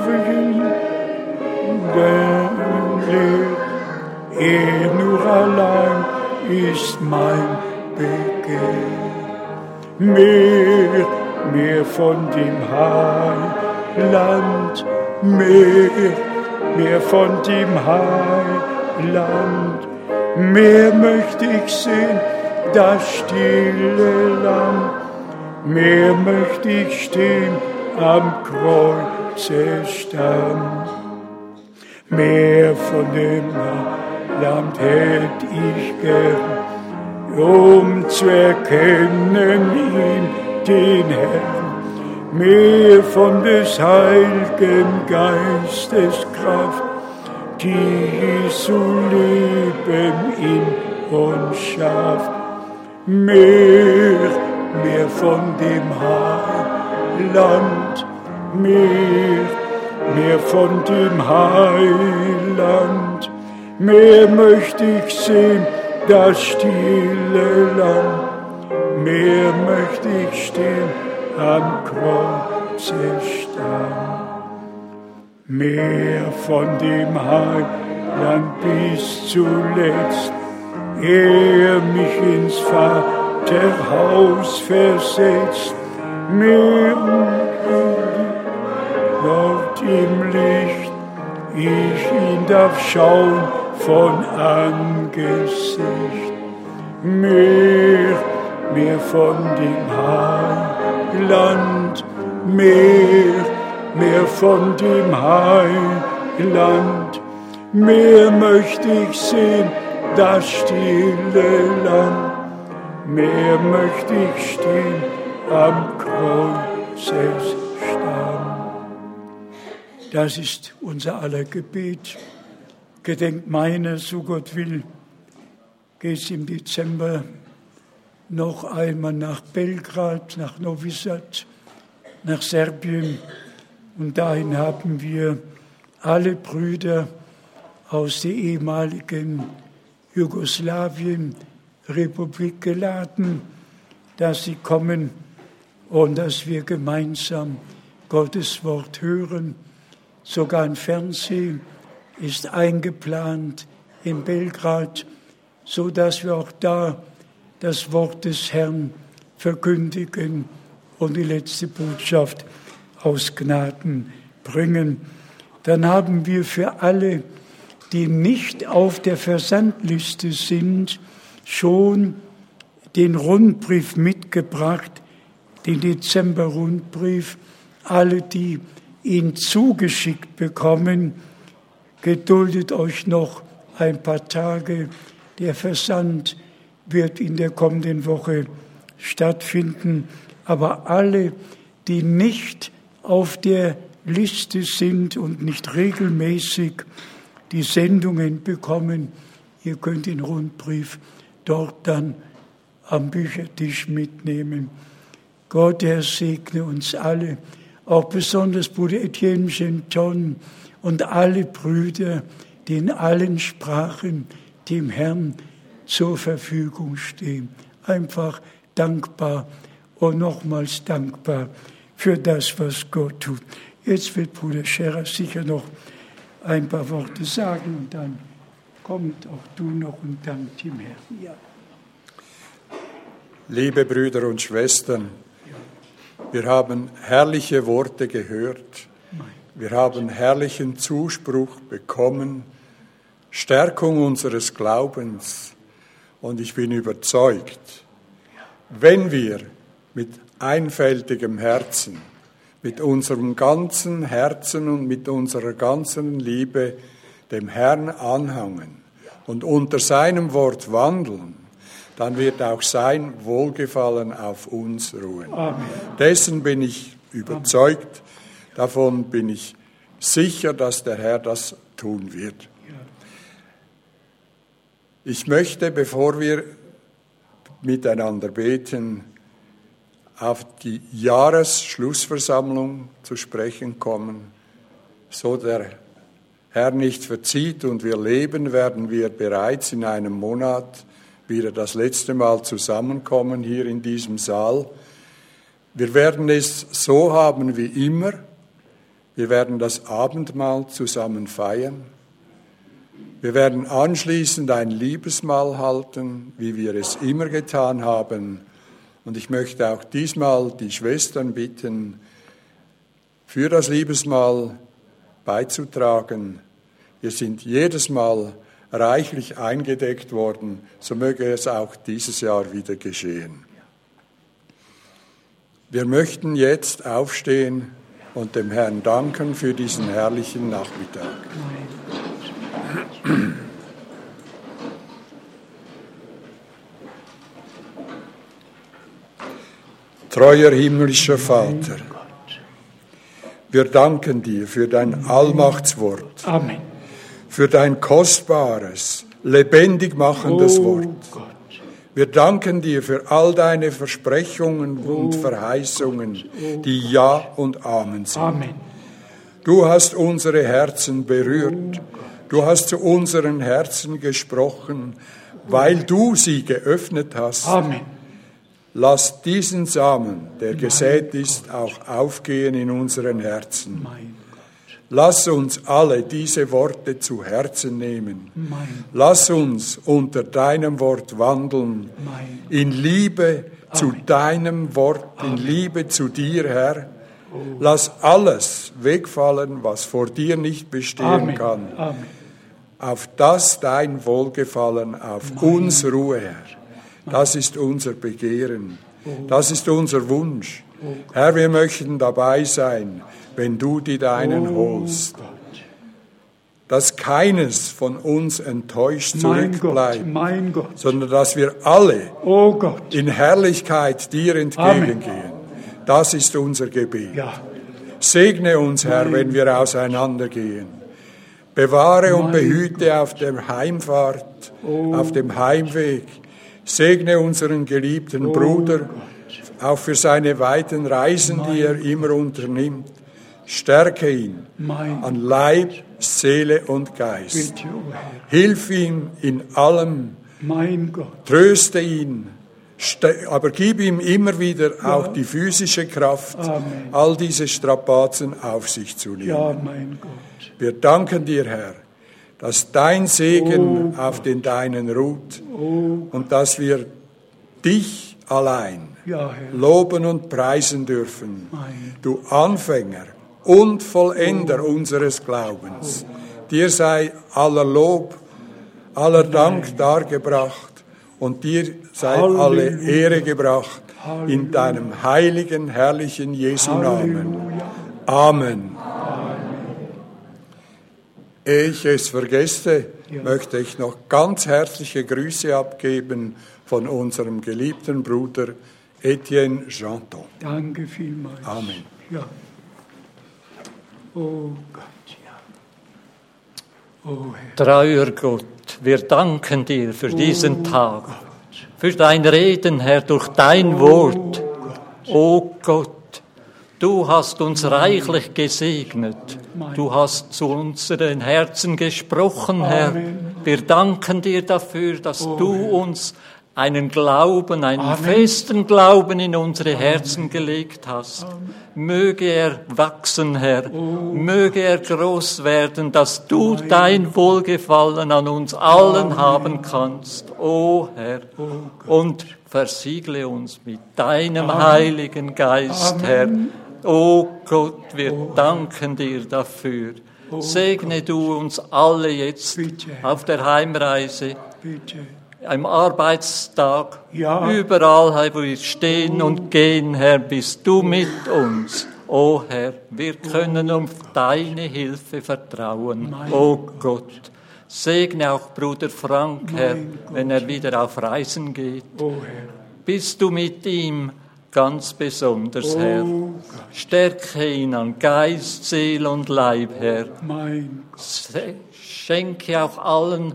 er nur allein ist mein Begehr. Mehr von dem Heiland, mehr von dem Heiland. Mehr möchte ich sehen, das stille Lamm. Mehr möchte ich stehen am Kreuzestamm. Mehr von dem Heiland hätt ich gern, um zu erkennen ihn, den Herrn. Mehr von des Heiligen Geistes Kraft, die Jesu Leben in uns schafft. Mehr von dem Heiland, mehr von dem Heiland. Mehr möchte ich sehen, das stille Lamm. Mehr möchte ich stehen am Kreuzestamm. Mehr von dem Heiland bis zuletzt, er mich ins Vaterhaus versetzt. Mehr dort im Licht, ich ihn darf schauen von Angesicht. Mehr von dem Heiland, mehr von dem Heiland. Mehr möchte ich sehen, das stille Lamm. Mehr möchte ich stehen am Kreuzestamm. Das ist unser aller Gebet. Gedenkt meiner, so Gott will, geht es im Dezember noch einmal nach Belgrad, nach Novi Sad, nach Serbien. Und dahin haben wir alle Brüder aus der ehemaligen Jugoslawien-Republik geladen, dass sie kommen und dass wir gemeinsam Gottes Wort hören. Sogar ein Fernsehen ist eingeplant in Belgrad, so dass wir auch da das Wort des Herrn verkündigen und die letzte Botschaft aus Gnaden bringen. Dann haben wir für alle, die nicht auf der Versandliste sind, schon den Rundbrief mitgebracht, den Dezember-Rundbrief. alle, die ihn zugeschickt bekommen, geduldet euch noch ein paar Tage. Der Versand wird in der kommenden Woche stattfinden. Aber alle, die nicht auf der Liste sind und nicht regelmäßig die Sendungen bekommen, ihr könnt den Rundbrief dort dann am Büchertisch mitnehmen. Gott, Herr, segne uns alle, auch besonders Bruder Etienne Genton und alle Brüder, die in allen Sprachen dem Herrn zur Verfügung stehen. Einfach dankbar und nochmals dankbar für das, was Gott tut. Jetzt wird Bruder Scherer sicher noch ein paar Worte sagen und dann kommt auch du noch und dankt dem Herrn. Ja. Liebe Brüder und Schwestern, wir haben herrliche Worte gehört. Wir haben herrlichen Zuspruch bekommen, Stärkung unseres Glaubens. Und ich bin überzeugt, wenn wir mit einfältigem Herzen, mit unserem ganzen Herzen und mit unserer ganzen Liebe dem Herrn anhangen und unter seinem Wort wandeln, dann wird auch sein Wohlgefallen auf uns ruhen. Amen. Dessen bin ich überzeugt, davon bin ich sicher, dass der Herr das tun wird. Ich möchte, bevor wir miteinander beten, auf die Jahresschlussversammlung zu sprechen kommen. So der Herr nicht verzieht und wir leben, werden wir bereits in einem Monat wieder das letzte Mal zusammenkommen hier in diesem Saal. Wir werden es so haben wie immer. Wir werden das Abendmahl zusammen feiern. Wir werden anschließend ein Liebesmahl halten, wie wir es immer getan haben. Und ich möchte auch diesmal die Schwestern bitten, für das Liebesmahl beizutragen. Wir sind jedes Mal reichlich eingedeckt worden, so möge es auch dieses Jahr wieder geschehen. Wir möchten jetzt aufstehen und dem Herrn danken für diesen herrlichen Nachmittag. Treuer himmlischer Vater, wir danken dir für dein Allmachtswort, Amen. Für dein kostbares, lebendig machendes Wort. Wir danken dir für all deine Versprechungen und Verheißungen, die Ja und Amen sind. Amen. Du hast unsere Herzen berührt, du hast zu unseren Herzen gesprochen, weil du sie geöffnet hast. Amen. Lass diesen Samen, der gesät ist, auch aufgehen in unseren Herzen. Lass uns alle diese Worte zu Herzen nehmen. Lass uns unter deinem Wort wandeln, in Liebe zu deinem Wort, in Liebe zu dir, Herr. Lass alles wegfallen, was vor dir nicht bestehen kann. Auf das dein Wohlgefallen auf uns ruhe, Herr. Das ist unser Begehren. Das ist unser Wunsch. Herr, wir möchten dabei sein, wenn du die Deinen holst. Dass keines von uns enttäuscht zurückbleibt, sondern dass wir alle in Herrlichkeit dir entgegengehen. Das ist unser Gebet. Segne uns, Herr, wenn wir auseinandergehen. Bewahre und behüte auf der Heimfahrt, auf dem Heimweg. Segne unseren geliebten Bruder, auch für seine weiten Reisen, die er immer unternimmt. Stärke ihn an Leib, Seele und Geist. Hilf ihm in allem. Tröste ihn, aber gib ihm immer wieder auch die physische Kraft, all diese Strapazen auf sich zu nehmen. Wir danken dir, Herr, dass dein Segen auf den Deinen ruht und dass wir dich allein loben und preisen dürfen. Du Anfänger und Vollender unseres Glaubens. Dir sei aller Lob, aller Dank dargebracht und dir sei alle Ehre gebracht in deinem heiligen, herrlichen Jesu Namen. Amen. Ehe ich es vergesse, möchte ich noch ganz herzliche Grüße abgeben von unserem geliebten Bruder Etienne Janton. Danke vielmals. Amen. Ja. Oh Gott, ja. Oh Herr. Treuer Gott, wir danken dir für diesen Tag, für dein Reden, Herr, durch dein Wort. Oh Gott, du hast uns reichlich gesegnet. Du hast zu unseren Herzen gesprochen, Herr. Wir danken dir dafür, dass du uns einen Glauben, einen festen Glauben in unsere Herzen gelegt hast. Möge er wachsen, Herr. Möge er groß werden, dass du dein Wohlgefallen an uns allen haben kannst, o Herr. Und versiegle uns mit deinem Heiligen Geist, Herr. O Gott, wir danken dir dafür. Segne du uns alle jetzt auf der Heimreise, am Arbeitstag, überall, wo wir stehen und gehen, Herr, bist du mit uns. O Herr, wir können auf deine Hilfe vertrauen. O Gott, segne auch Bruder Frank, Herr, wenn er wieder auf Reisen geht. Bist du mit ihm ganz besonders, Herr. Stärke ihn an Geist, Seele und Leib, Herr. Schenke auch allen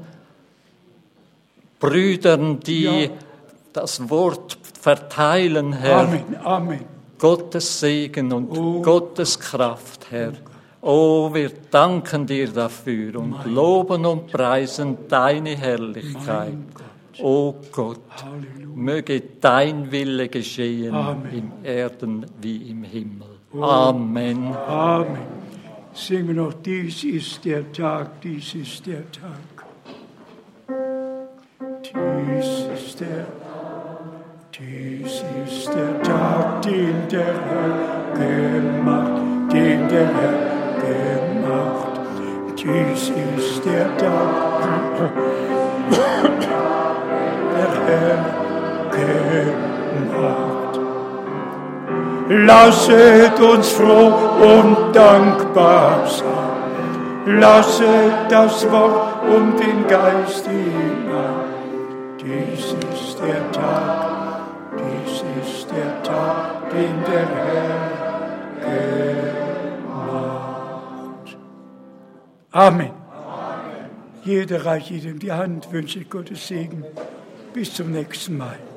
Brüdern, die das Wort verteilen, Herr. Amen. Gottes Segen und Gottes Kraft, Herr. Oh, wir danken dir dafür und loben und preisen deine Herrlichkeit. O Gott, möge dein Wille geschehen, in Erden wie im Himmel. Amen. Amen. Singen wir noch, dies ist der Tag, dies ist der Tag. Dies ist der Tag, den der Herr gemacht, den der Herr gemacht. Dies ist der Tag, der Herr gemacht. Lasset uns froh und dankbar sein. Lasset das Wort und den Geist hinein. Dies ist der Tag, den der Herr gemacht. Amen. Jeder reicht jedem die Hand, wünsche Gottes Segen. Bis zum nächsten Mal.